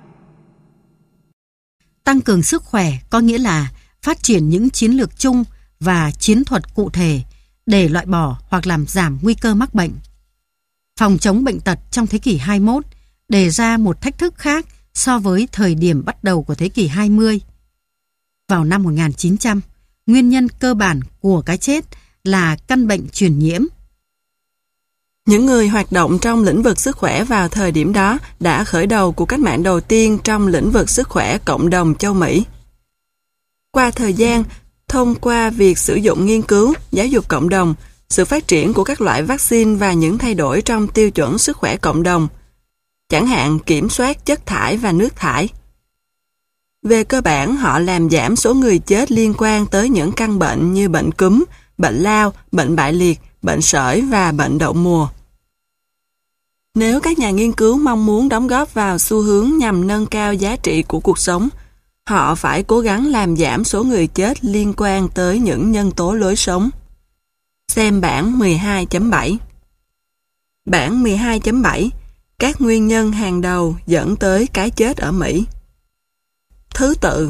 Speaker 1: Tăng cường sức khỏe có nghĩa là phát triển những chiến lược chung và chiến thuật cụ thể để loại bỏ hoặc làm giảm nguy cơ mắc bệnh. Phòng chống bệnh tật trong thế kỷ hai mươi mốt đề ra một thách thức khác so với thời điểm bắt đầu của thế kỷ hai mươi. Vào năm một nghìn chín trăm, nguyên nhân cơ bản của cái chết là căn bệnh truyền nhiễm.
Speaker 2: Những người hoạt động trong lĩnh vực sức khỏe vào thời điểm đó đã khởi đầu cuộc cách mạng đầu tiên trong lĩnh vực sức khỏe cộng đồng châu Mỹ. Qua thời gian, thông qua việc sử dụng nghiên cứu, giáo dục cộng đồng, sự phát triển của các loại vaccine và những thay đổi trong tiêu chuẩn sức khỏe cộng đồng, chẳng hạn kiểm soát chất thải và nước thải. Về cơ bản, họ làm giảm số người chết liên quan tới những căn bệnh như bệnh cúm, bệnh lao, bệnh bại liệt, bệnh sởi và bệnh đậu mùa. Nếu các nhà nghiên cứu mong muốn đóng góp vào xu hướng nhằm nâng cao giá trị của cuộc sống, họ phải cố gắng làm giảm số người chết liên quan tới những nhân tố lối sống. Xem bảng mười hai chấm bảy. Bảng mười hai chấm bảy. Các nguyên nhân hàng đầu dẫn tới cái chết ở Mỹ. Thứ tự: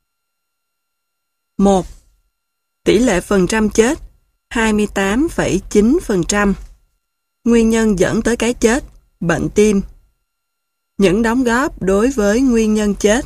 Speaker 2: một. Tỷ lệ phần trăm chết hai mươi tám phẩy chín phần trăm. Nguyên nhân dẫn tới cái chết: bệnh tim. Những đóng góp đối với nguyên nhân chết: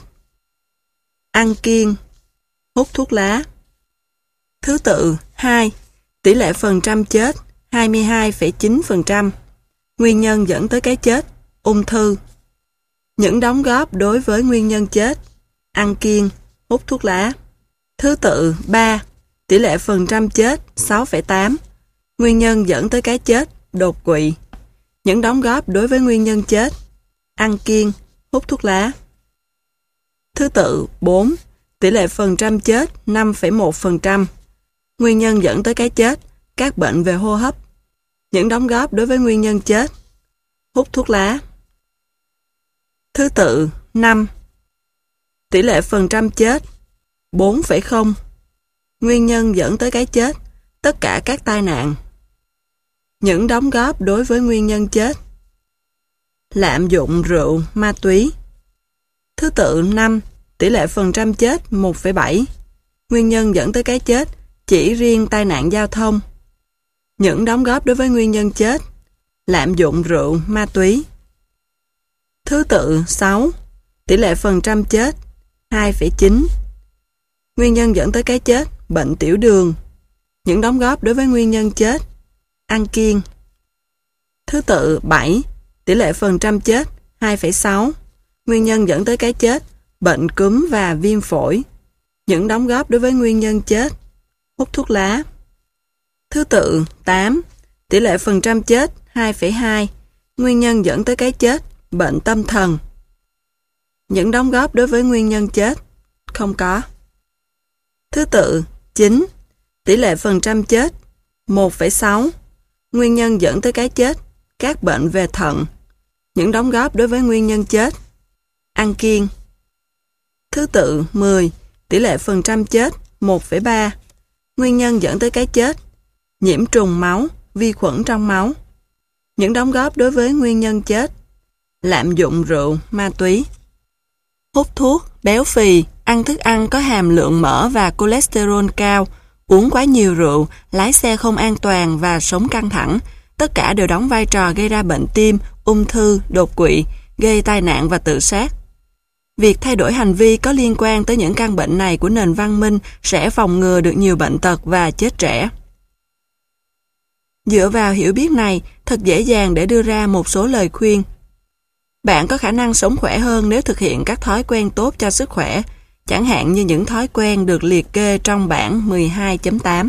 Speaker 2: ăn kiêng, hút thuốc lá. Thứ tự: hai. Tỷ lệ phần trăm chết hai mươi hai phẩy chín phần trăm. Nguyên nhân dẫn tới cái chết: ung thư. Những đóng góp đối với nguyên nhân chết: ăn kiêng, hút thuốc lá. Thứ tự: ba. Tỷ lệ phần trăm chết sáu phẩy tám. Nguyên nhân dẫn tới cái chết: đột quỵ. Những đóng góp đối với nguyên nhân chết: ăn kiêng, hút thuốc lá. Thứ tự: bốn. Tỷ lệ phần trăm chết năm phẩy một phần trăm. Nguyên nhân dẫn tới cái chết: các bệnh về hô hấp. Những đóng góp đối với nguyên nhân chết: hút thuốc lá. Thứ tự: năm. Tỷ lệ phần trăm chết bốn phẩy không. Nguyên nhân dẫn tới cái chết: tất cả các tai nạn. Những đóng góp đối với nguyên nhân chết: lạm dụng rượu, ma túy. Thứ tự: năm. Tỷ lệ phần trăm chết một phẩy bảy. Nguyên nhân dẫn tới cái chết: chỉ riêng tai nạn giao thông. Những đóng góp đối với nguyên nhân chết: lạm dụng rượu, ma túy. Thứ tự: sáu. Tỷ lệ phần trăm chết hai phẩy chín. Nguyên nhân dẫn tới cái chết: bệnh tiểu đường. Những đóng góp đối với nguyên nhân chết: ăn kiêng. Thứ tự: bảy. Tỷ lệ phần trăm chết hai phẩy sáu. Nguyên nhân dẫn tới cái chết: bệnh cúm và viêm phổi. Những đóng góp đối với nguyên nhân chết: hút thuốc lá. Thứ tự: tám. Tỷ lệ phần trăm chết hai phẩy hai. Nguyên nhân dẫn tới cái chết: bệnh tâm thần. Những đóng góp đối với nguyên nhân chết: không có. Thứ tự: chín. Tỷ lệ phần trăm chết một phẩy sáu. Nguyên nhân dẫn tới cái chết: các bệnh về thận. Những đóng góp đối với nguyên nhân chết: ăn kiêng. Thứ tự: mười. Tỷ lệ phần trăm chết một phẩy ba. Nguyên nhân dẫn tới cái chết: nhiễm trùng máu, vi khuẩn trong máu. Những đóng góp đối với nguyên nhân chết: lạm dụng rượu, ma túy. Hút thuốc, béo phì, ăn thức ăn có hàm lượng mỡ và cholesterol cao, uống quá nhiều rượu, lái xe không an toàn và sống căng thẳng, tất cả đều đóng vai trò gây ra bệnh tim, ung thư, đột quỵ, gây tai nạn và tự sát. việc thay đổi hành vi có liên quan tới những căn bệnh này của nền văn minh sẽ phòng ngừa được nhiều bệnh tật và chết trẻ. Dựa vào hiểu biết này, thật dễ dàng để đưa ra một số lời khuyên. Bạn có khả năng sống khỏe hơn nếu thực hiện các thói quen tốt cho sức khỏe, chẳng hạn như những thói quen được liệt kê trong bảng mười hai chấm tám.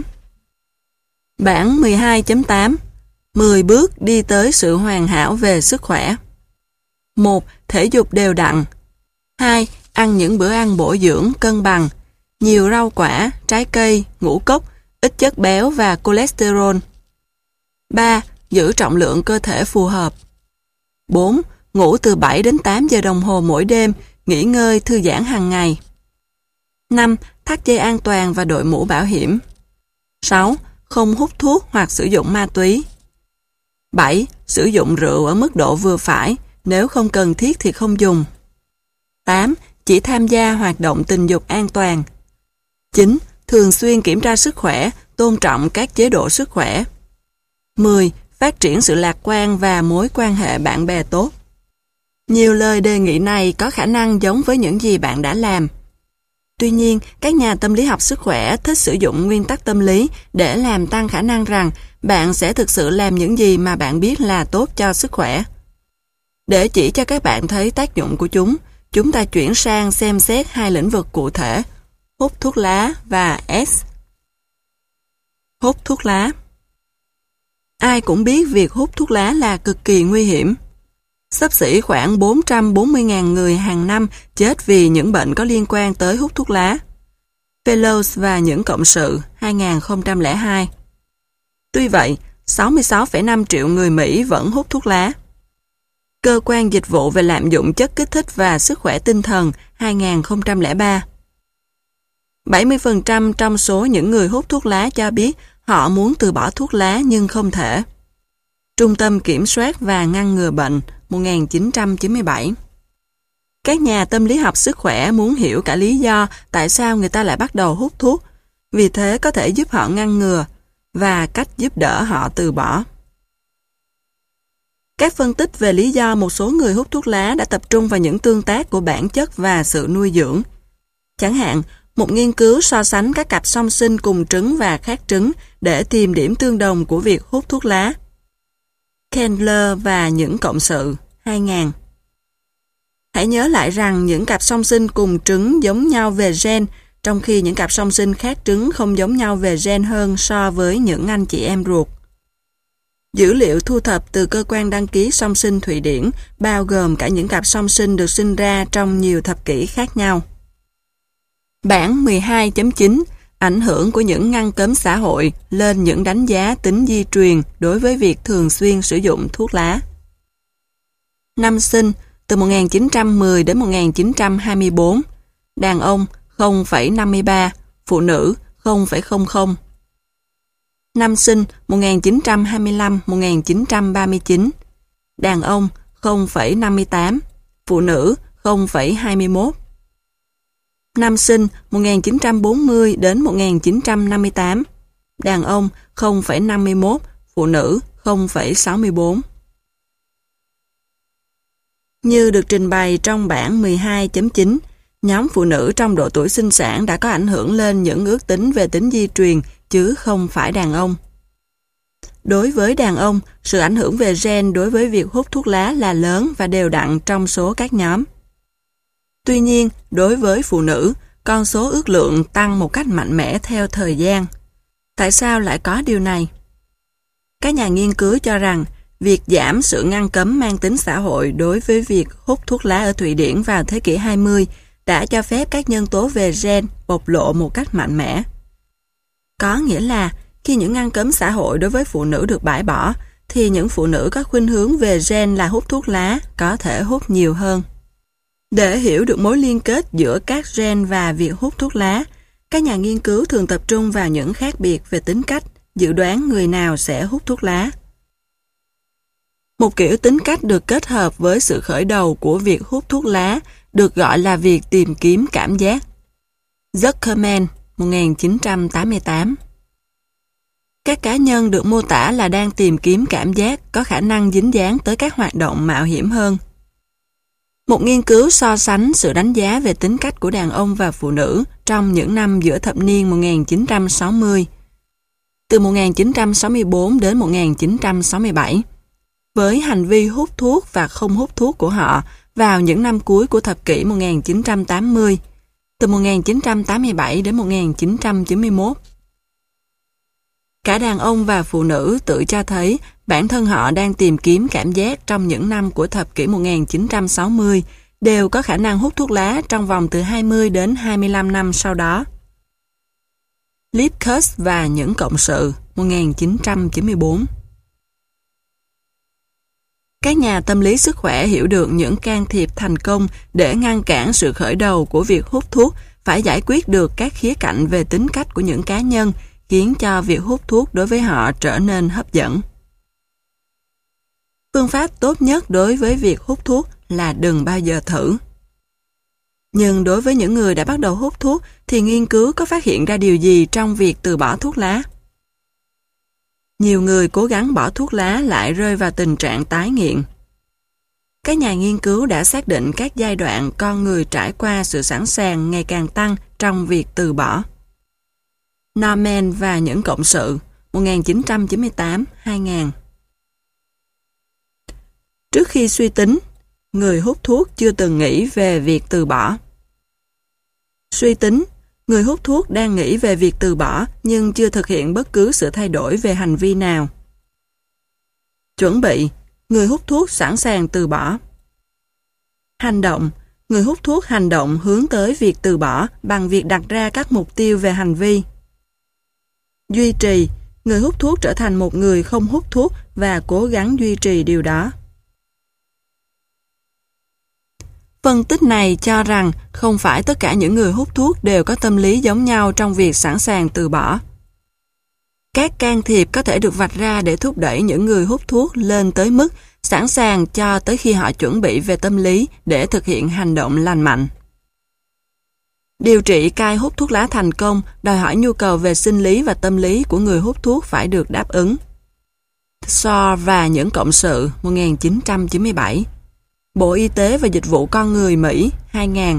Speaker 2: Bảng mười hai chấm tám. mười bước đi tới sự hoàn hảo về sức khỏe. một. Thể dục đều đặn. hai. Ăn những bữa ăn bổ dưỡng, cân bằng, nhiều rau quả, trái cây, ngũ cốc, ít chất béo và cholesterol. ba. Giữ trọng lượng cơ thể phù hợp. bốn. Ngủ từ bảy đến tám giờ đồng hồ mỗi đêm, nghỉ ngơi, thư giãn hàng ngày. năm. Thắt dây an toàn và đội mũ bảo hiểm. sáu. Không hút thuốc hoặc sử dụng ma túy. bảy. Sử dụng rượu ở mức độ vừa phải, nếu không cần thiết thì không dùng. tám. Chỉ tham gia hoạt động tình dục an toàn. chín. Thường xuyên kiểm tra sức khỏe, tôn trọng các chế độ sức khỏe. mười. Phát triển sự lạc quan và mối quan hệ bạn bè tốt. Nhiều lời đề nghị này có khả năng giống với những gì bạn đã làm. Tuy nhiên, các nhà tâm lý học sức khỏe thích sử dụng nguyên tắc tâm lý để làm tăng khả năng rằng bạn sẽ thực sự làm những gì mà bạn biết là tốt cho sức khỏe. Để chỉ cho các bạn thấy tác dụng của chúng, chúng ta chuyển sang xem xét hai lĩnh vực cụ thể, hút thuốc lá và S. Hút thuốc lá. Ai cũng biết việc hút thuốc lá là cực kỳ nguy hiểm. Xấp xỉ khoảng bốn trăm bốn mươi nghìn người hàng năm chết vì những bệnh có liên quan tới hút thuốc lá. Fellows và những cộng sự hai nghìn không trăm lẻ hai. Tuy vậy, sáu mươi sáu phẩy năm triệu người Mỹ vẫn hút thuốc lá. Cơ quan dịch vụ về lạm dụng chất kích thích và sức khỏe tinh thần hai nghìn không trăm lẻ ba. bảy mươi phần trăm trong số những người hút thuốc lá cho biết họ muốn từ bỏ thuốc lá nhưng không thể. Trung tâm Kiểm soát và Ngăn ngừa Bệnh một nghìn chín trăm chín mươi bảy. Các nhà tâm lý học sức khỏe muốn hiểu cả lý do tại sao người ta lại bắt đầu hút thuốc, vì thế có thể giúp họ ngăn ngừa và cách giúp đỡ họ từ bỏ. Các phân tích về lý do một số người hút thuốc lá đã tập trung vào những tương tác của bản chất và sự nuôi dưỡng. Chẳng hạn, một nghiên cứu so sánh các cặp song sinh cùng trứng và khác trứng để tìm điểm tương đồng của việc hút thuốc lá. Kendler và những cộng sự hai nghìn. Hãy nhớ lại rằng những cặp song sinh cùng trứng giống nhau về gen, trong khi những cặp song sinh khác trứng không giống nhau về gen hơn so với những anh chị em ruột. Dữ liệu thu thập từ cơ quan đăng ký song sinh Thụy Điển bao gồm cả những cặp song sinh được sinh ra trong nhiều thập kỷ khác nhau. Bảng mười hai chấm chín. Ảnh hưởng của những ngăn cấm xã hội lên những đánh giá tính di truyền đối với việc thường xuyên sử dụng thuốc lá. Năm sinh từ một nghìn chín trăm mười đến một nghìn chín trăm hai mươi bốn, đàn ông không phẩy năm mươi ba, phụ nữ không phẩy không không. Năm sinh một nghìn chín trăm hai mươi lăm đến một nghìn chín trăm ba mươi chín, đàn ông không phẩy năm mươi tám, phụ nữ không phẩy hai mươi mốt. Năm sinh một nghìn chín trăm bốn mươi đến một nghìn chín trăm năm mươi tám, đàn ông không phẩy năm mươi mốt, phụ nữ không phẩy sáu mươi bốn. Như được trình bày trong bảng mười hai chấm chín, nhóm phụ nữ trong độ tuổi sinh sản đã có ảnh hưởng lên những ước tính về tính di truyền chứ không phải đàn ông. Đối với đàn ông, sự ảnh hưởng về gen đối với việc hút thuốc lá là lớn và đều đặn trong số các nhóm. Tuy nhiên, đối với phụ nữ, con số ước lượng tăng một cách mạnh mẽ theo thời gian. Tại sao lại có điều này? Các nhà nghiên cứu cho rằng, việc giảm sự ngăn cấm mang tính xã hội đối với việc hút thuốc lá ở Thụy Điển vào thế kỷ hai mươi đã cho phép các nhân tố về gen bộc lộ một cách mạnh mẽ. Có nghĩa là, khi những ngăn cấm xã hội đối với phụ nữ được bãi bỏ, thì những phụ nữ có khuynh hướng về gen là hút thuốc lá có thể hút nhiều hơn. Để hiểu được mối liên kết giữa các gen và việc hút thuốc lá, các nhà nghiên cứu thường tập trung vào những khác biệt về tính cách, dự đoán người nào sẽ hút thuốc lá. Một kiểu tính cách được kết hợp với sự khởi đầu của việc hút thuốc lá được gọi là việc tìm kiếm cảm giác. Zuckerman, một nghìn chín trăm tám mươi tám. Các cá nhân được mô tả là đang tìm kiếm cảm giác có khả năng dính dáng tới các hoạt động mạo hiểm hơn. Một nghiên cứu so sánh sự đánh giá về tính cách của đàn ông và phụ nữ trong những năm giữa thập niên một nghìn chín trăm sáu mươi, từ một nghìn chín trăm sáu mươi tư đến một nghìn chín trăm sáu mươi bảy, với hành vi hút thuốc và không hút thuốc của họ vào những năm cuối của thập kỷ một nghìn chín trăm tám mươi, từ một nghìn chín trăm tám mươi bảy đến một nghìn chín trăm chín mươi mốt. Cả đàn ông và phụ nữ tự cho thấy bản thân họ đang tìm kiếm cảm giác trong những năm của thập kỷ một nghìn chín trăm sáu mươi, đều có khả năng hút thuốc lá trong vòng từ hai mươi đến hai mươi lăm năm sau đó. Lipkus và những cộng sự, một nghìn chín trăm chín mươi tư. Các nhà tâm lý sức khỏe hiểu được những can thiệp thành công để ngăn cản sự khởi đầu của việc hút thuốc phải giải quyết được các khía cạnh về tính cách của những cá nhân, khiến cho việc hút thuốc đối với họ trở nên hấp dẫn. Phương pháp tốt nhất đối với việc hút thuốc là đừng bao giờ thử. Nhưng đối với những người đã bắt đầu hút thuốc thì nghiên cứu có phát hiện ra điều gì trong việc từ bỏ thuốc lá? Nhiều người cố gắng bỏ thuốc lá lại rơi vào tình trạng tái nghiện. Các nhà nghiên cứu đã xác định các giai đoạn con người trải qua sự sẵn sàng ngày càng tăng trong việc từ bỏ. Norman và những cộng sự, một nghìn chín trăm chín mươi tám đến hai nghìn. Trước khi suy tính, người hút thuốc chưa từng nghĩ về việc từ bỏ. Suy tính, người hút thuốc đang nghĩ về việc từ bỏ nhưng chưa thực hiện bất cứ sự thay đổi về hành vi nào. Chuẩn bị, người hút thuốc sẵn sàng từ bỏ. Hành động, người hút thuốc hành động hướng tới việc từ bỏ bằng việc đặt ra các mục tiêu về hành vi. Duy trì, người hút thuốc trở thành một người không hút thuốc và cố gắng duy trì điều đó. Phân tích này cho rằng không phải tất cả những người hút thuốc đều có tâm lý giống nhau trong việc sẵn sàng từ bỏ. Các can thiệp có thể được vạch ra để thúc đẩy những người hút thuốc lên tới mức sẵn sàng cho tới khi họ chuẩn bị về tâm lý để thực hiện hành động lành mạnh. Điều trị cai hút thuốc lá thành công đòi hỏi nhu cầu về sinh lý và tâm lý của người hút thuốc phải được đáp ứng. Shaw và những cộng sự, một nghìn chín trăm chín mươi bảy. Bộ Y tế và Dịch vụ Con người Mỹ, hai nghìn.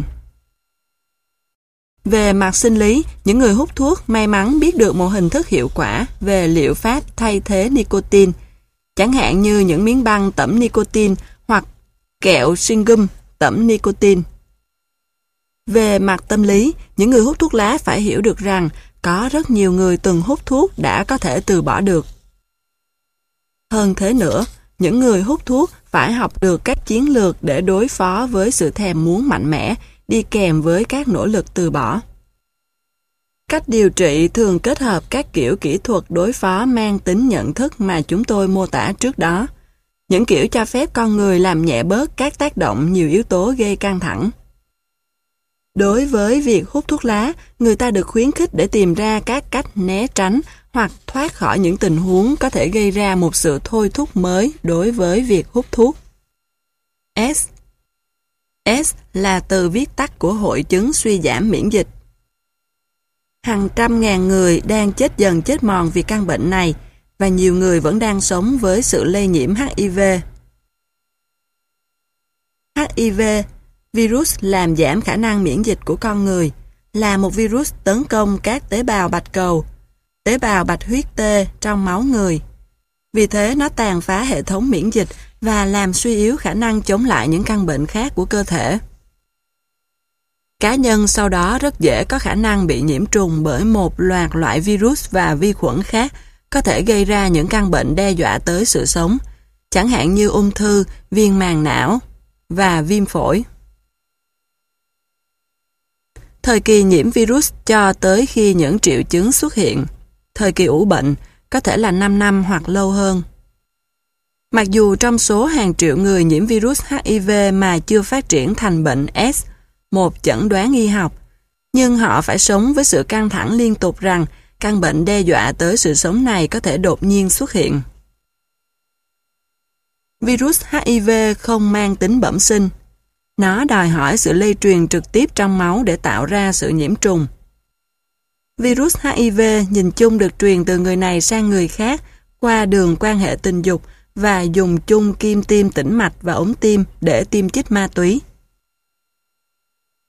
Speaker 2: Về mặt sinh lý, những người hút thuốc may mắn biết được một hình thức hiệu quả về liệu pháp thay thế nicotine, chẳng hạn như những miếng băng tẩm nicotine hoặc kẹo chewing gum tẩm nicotine. Về mặt tâm lý, những người hút thuốc lá phải hiểu được rằng có rất nhiều người từng hút thuốc đã có thể từ bỏ được. Hơn thế nữa, những người hút thuốc phải học được các chiến lược để đối phó với sự thèm muốn mạnh mẽ đi kèm với các nỗ lực từ bỏ. Cách điều trị thường kết hợp các kiểu kỹ thuật đối phó mang tính nhận thức mà chúng tôi mô tả trước đó. Những kiểu cho phép con người làm nhẹ bớt các tác động nhiều yếu tố gây căng thẳng. Đối với việc hút thuốc lá, người ta được khuyến khích để tìm ra các cách né tránh hoặc thoát khỏi những tình huống có thể gây ra một sự thôi thúc mới đối với việc hút thuốc. S. S là từ viết tắt của hội chứng suy giảm miễn dịch. Hàng trăm ngàn người đang chết dần chết mòn vì căn bệnh này và nhiều người vẫn đang sống với sự lây nhiễm H I V. H I V, virus làm giảm khả năng miễn dịch của con người, là một virus tấn công các tế bào bạch cầu, tế bào bạch huyết T trong máu người. Vì thế nó tàn phá hệ thống miễn dịch và làm suy yếu khả năng chống lại những căn bệnh khác của cơ thể. Cá nhân sau đó rất dễ có khả năng bị nhiễm trùng bởi một loạt loại virus và vi khuẩn khác có thể gây ra những căn bệnh đe dọa tới sự sống, chẳng hạn như ung thư, viêm màng não và viêm phổi. Thời kỳ nhiễm virus cho tới khi những triệu chứng xuất hiện, thời kỳ ủ bệnh, có thể là năm năm hoặc lâu hơn. Mặc dù trong số hàng triệu người nhiễm virus H I V mà chưa phát triển thành bệnh S, một chẩn đoán y học, nhưng họ phải sống với sự căng thẳng liên tục rằng căn bệnh đe dọa tới sự sống này có thể đột nhiên xuất hiện. Virus H I V không mang tính bẩm sinh. Nó đòi hỏi sự lây truyền trực tiếp trong máu để tạo ra sự nhiễm trùng. Virus H I V nhìn chung được truyền từ người này sang người khác qua đường quan hệ tình dục và dùng chung kim tiêm tĩnh mạch và ống tim để tiêm chích ma túy.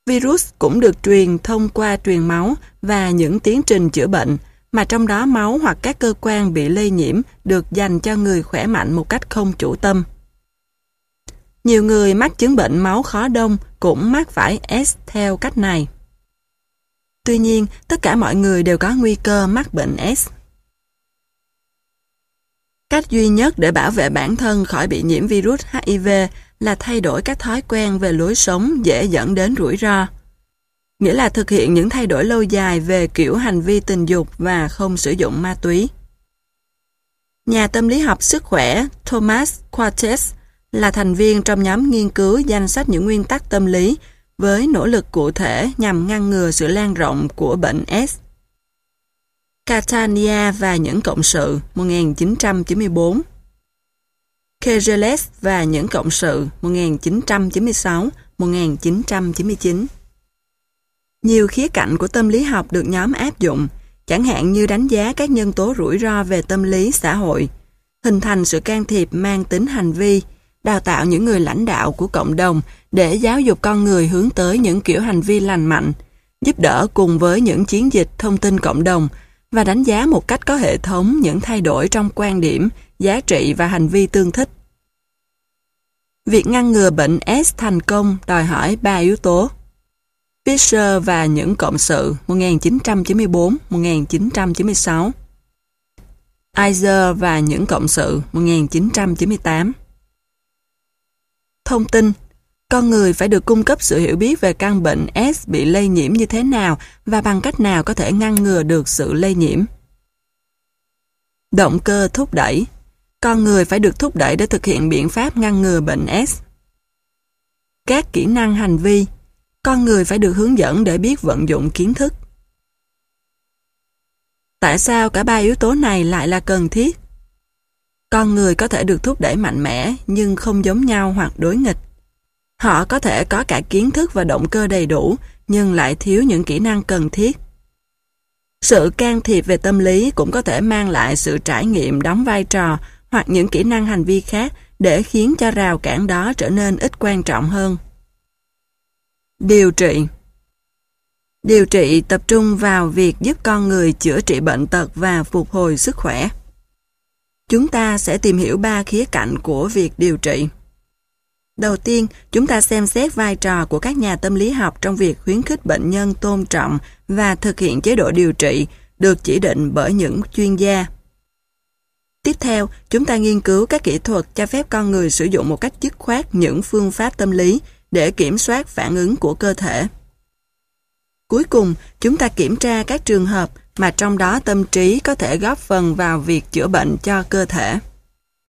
Speaker 2: Virus cũng được truyền thông qua truyền máu và những tiến trình chữa bệnh, mà trong đó máu hoặc các cơ quan bị lây nhiễm được dành cho người khỏe mạnh một cách không chủ tâm. Nhiều người mắc chứng bệnh máu khó đông cũng mắc phải S theo cách này. Tuy nhiên, tất cả mọi người đều có nguy cơ mắc bệnh S. Cách duy nhất để bảo vệ bản thân khỏi bị nhiễm virus H I V là thay đổi các thói quen về lối sống dễ dẫn đến rủi ro. Nghĩa là thực hiện những thay đổi lâu dài về kiểu hành vi tình dục và không sử dụng ma túy. Nhà tâm lý học sức khỏe Thomas Quartes là thành viên trong nhóm nghiên cứu danh sách những nguyên tắc tâm lý với nỗ lực cụ thể nhằm ngăn ngừa sự lan rộng của bệnh S. Catania và những cộng sự một nghìn chín trăm chín mươi tư, Kegeles và những cộng sự một nghìn chín trăm chín mươi sáu đến một nghìn chín trăm chín mươi chín. Nhiều khía cạnh của tâm lý học được nhóm áp dụng, chẳng hạn như đánh giá các nhân tố rủi ro về tâm lý xã hội, hình thành sự can thiệp mang tính hành vi, đào tạo những người lãnh đạo của cộng đồng để giáo dục con người hướng tới những kiểu hành vi lành mạnh, giúp đỡ cùng với những chiến dịch thông tin cộng đồng và đánh giá một cách có hệ thống những thay đổi trong quan điểm, giá trị và hành vi tương thích. Việc ngăn ngừa bệnh S thành công đòi hỏi ba yếu tố. Fisher và những cộng sự một nghìn chín trăm chín mươi tư đến một nghìn chín trăm chín mươi sáu, Iser và những cộng sự một nghìn chín trăm chín mươi tám. Thông tin. Con người phải được cung cấp sự hiểu biết về căn bệnh S bị lây nhiễm như thế nào và bằng cách nào có thể ngăn ngừa được sự lây nhiễm. Động cơ thúc đẩy. Con người phải được thúc đẩy để thực hiện biện pháp ngăn ngừa bệnh S. Các kỹ năng hành vi. Con người phải được hướng dẫn để biết vận dụng kiến thức. Tại sao cả ba yếu tố này lại là cần thiết? Con người có thể được thúc đẩy mạnh mẽ nhưng không giống nhau hoặc đối nghịch. Họ có thể có cả kiến thức và động cơ đầy đủ nhưng lại thiếu những kỹ năng cần thiết. Sự can thiệp về tâm lý cũng có thể mang lại sự trải nghiệm đóng vai trò hoặc những kỹ năng hành vi khác để khiến cho rào cản đó trở nên ít quan trọng hơn. Điều trị. Điều trị tập trung vào việc giúp con người chữa trị bệnh tật và phục hồi sức khỏe. Chúng ta sẽ tìm hiểu ba khía cạnh của việc điều trị. Đầu tiên, chúng ta xem xét vai trò của các nhà tâm lý học trong việc khuyến khích bệnh nhân tôn trọng và thực hiện chế độ điều trị được chỉ định bởi những chuyên gia. Tiếp theo, chúng ta nghiên cứu các kỹ thuật cho phép con người sử dụng một cách dứt khoát những phương pháp tâm lý để kiểm soát phản ứng của cơ thể. Cuối cùng, chúng ta kiểm tra các trường hợp mà trong đó tâm trí có thể góp phần vào việc chữa bệnh cho cơ thể.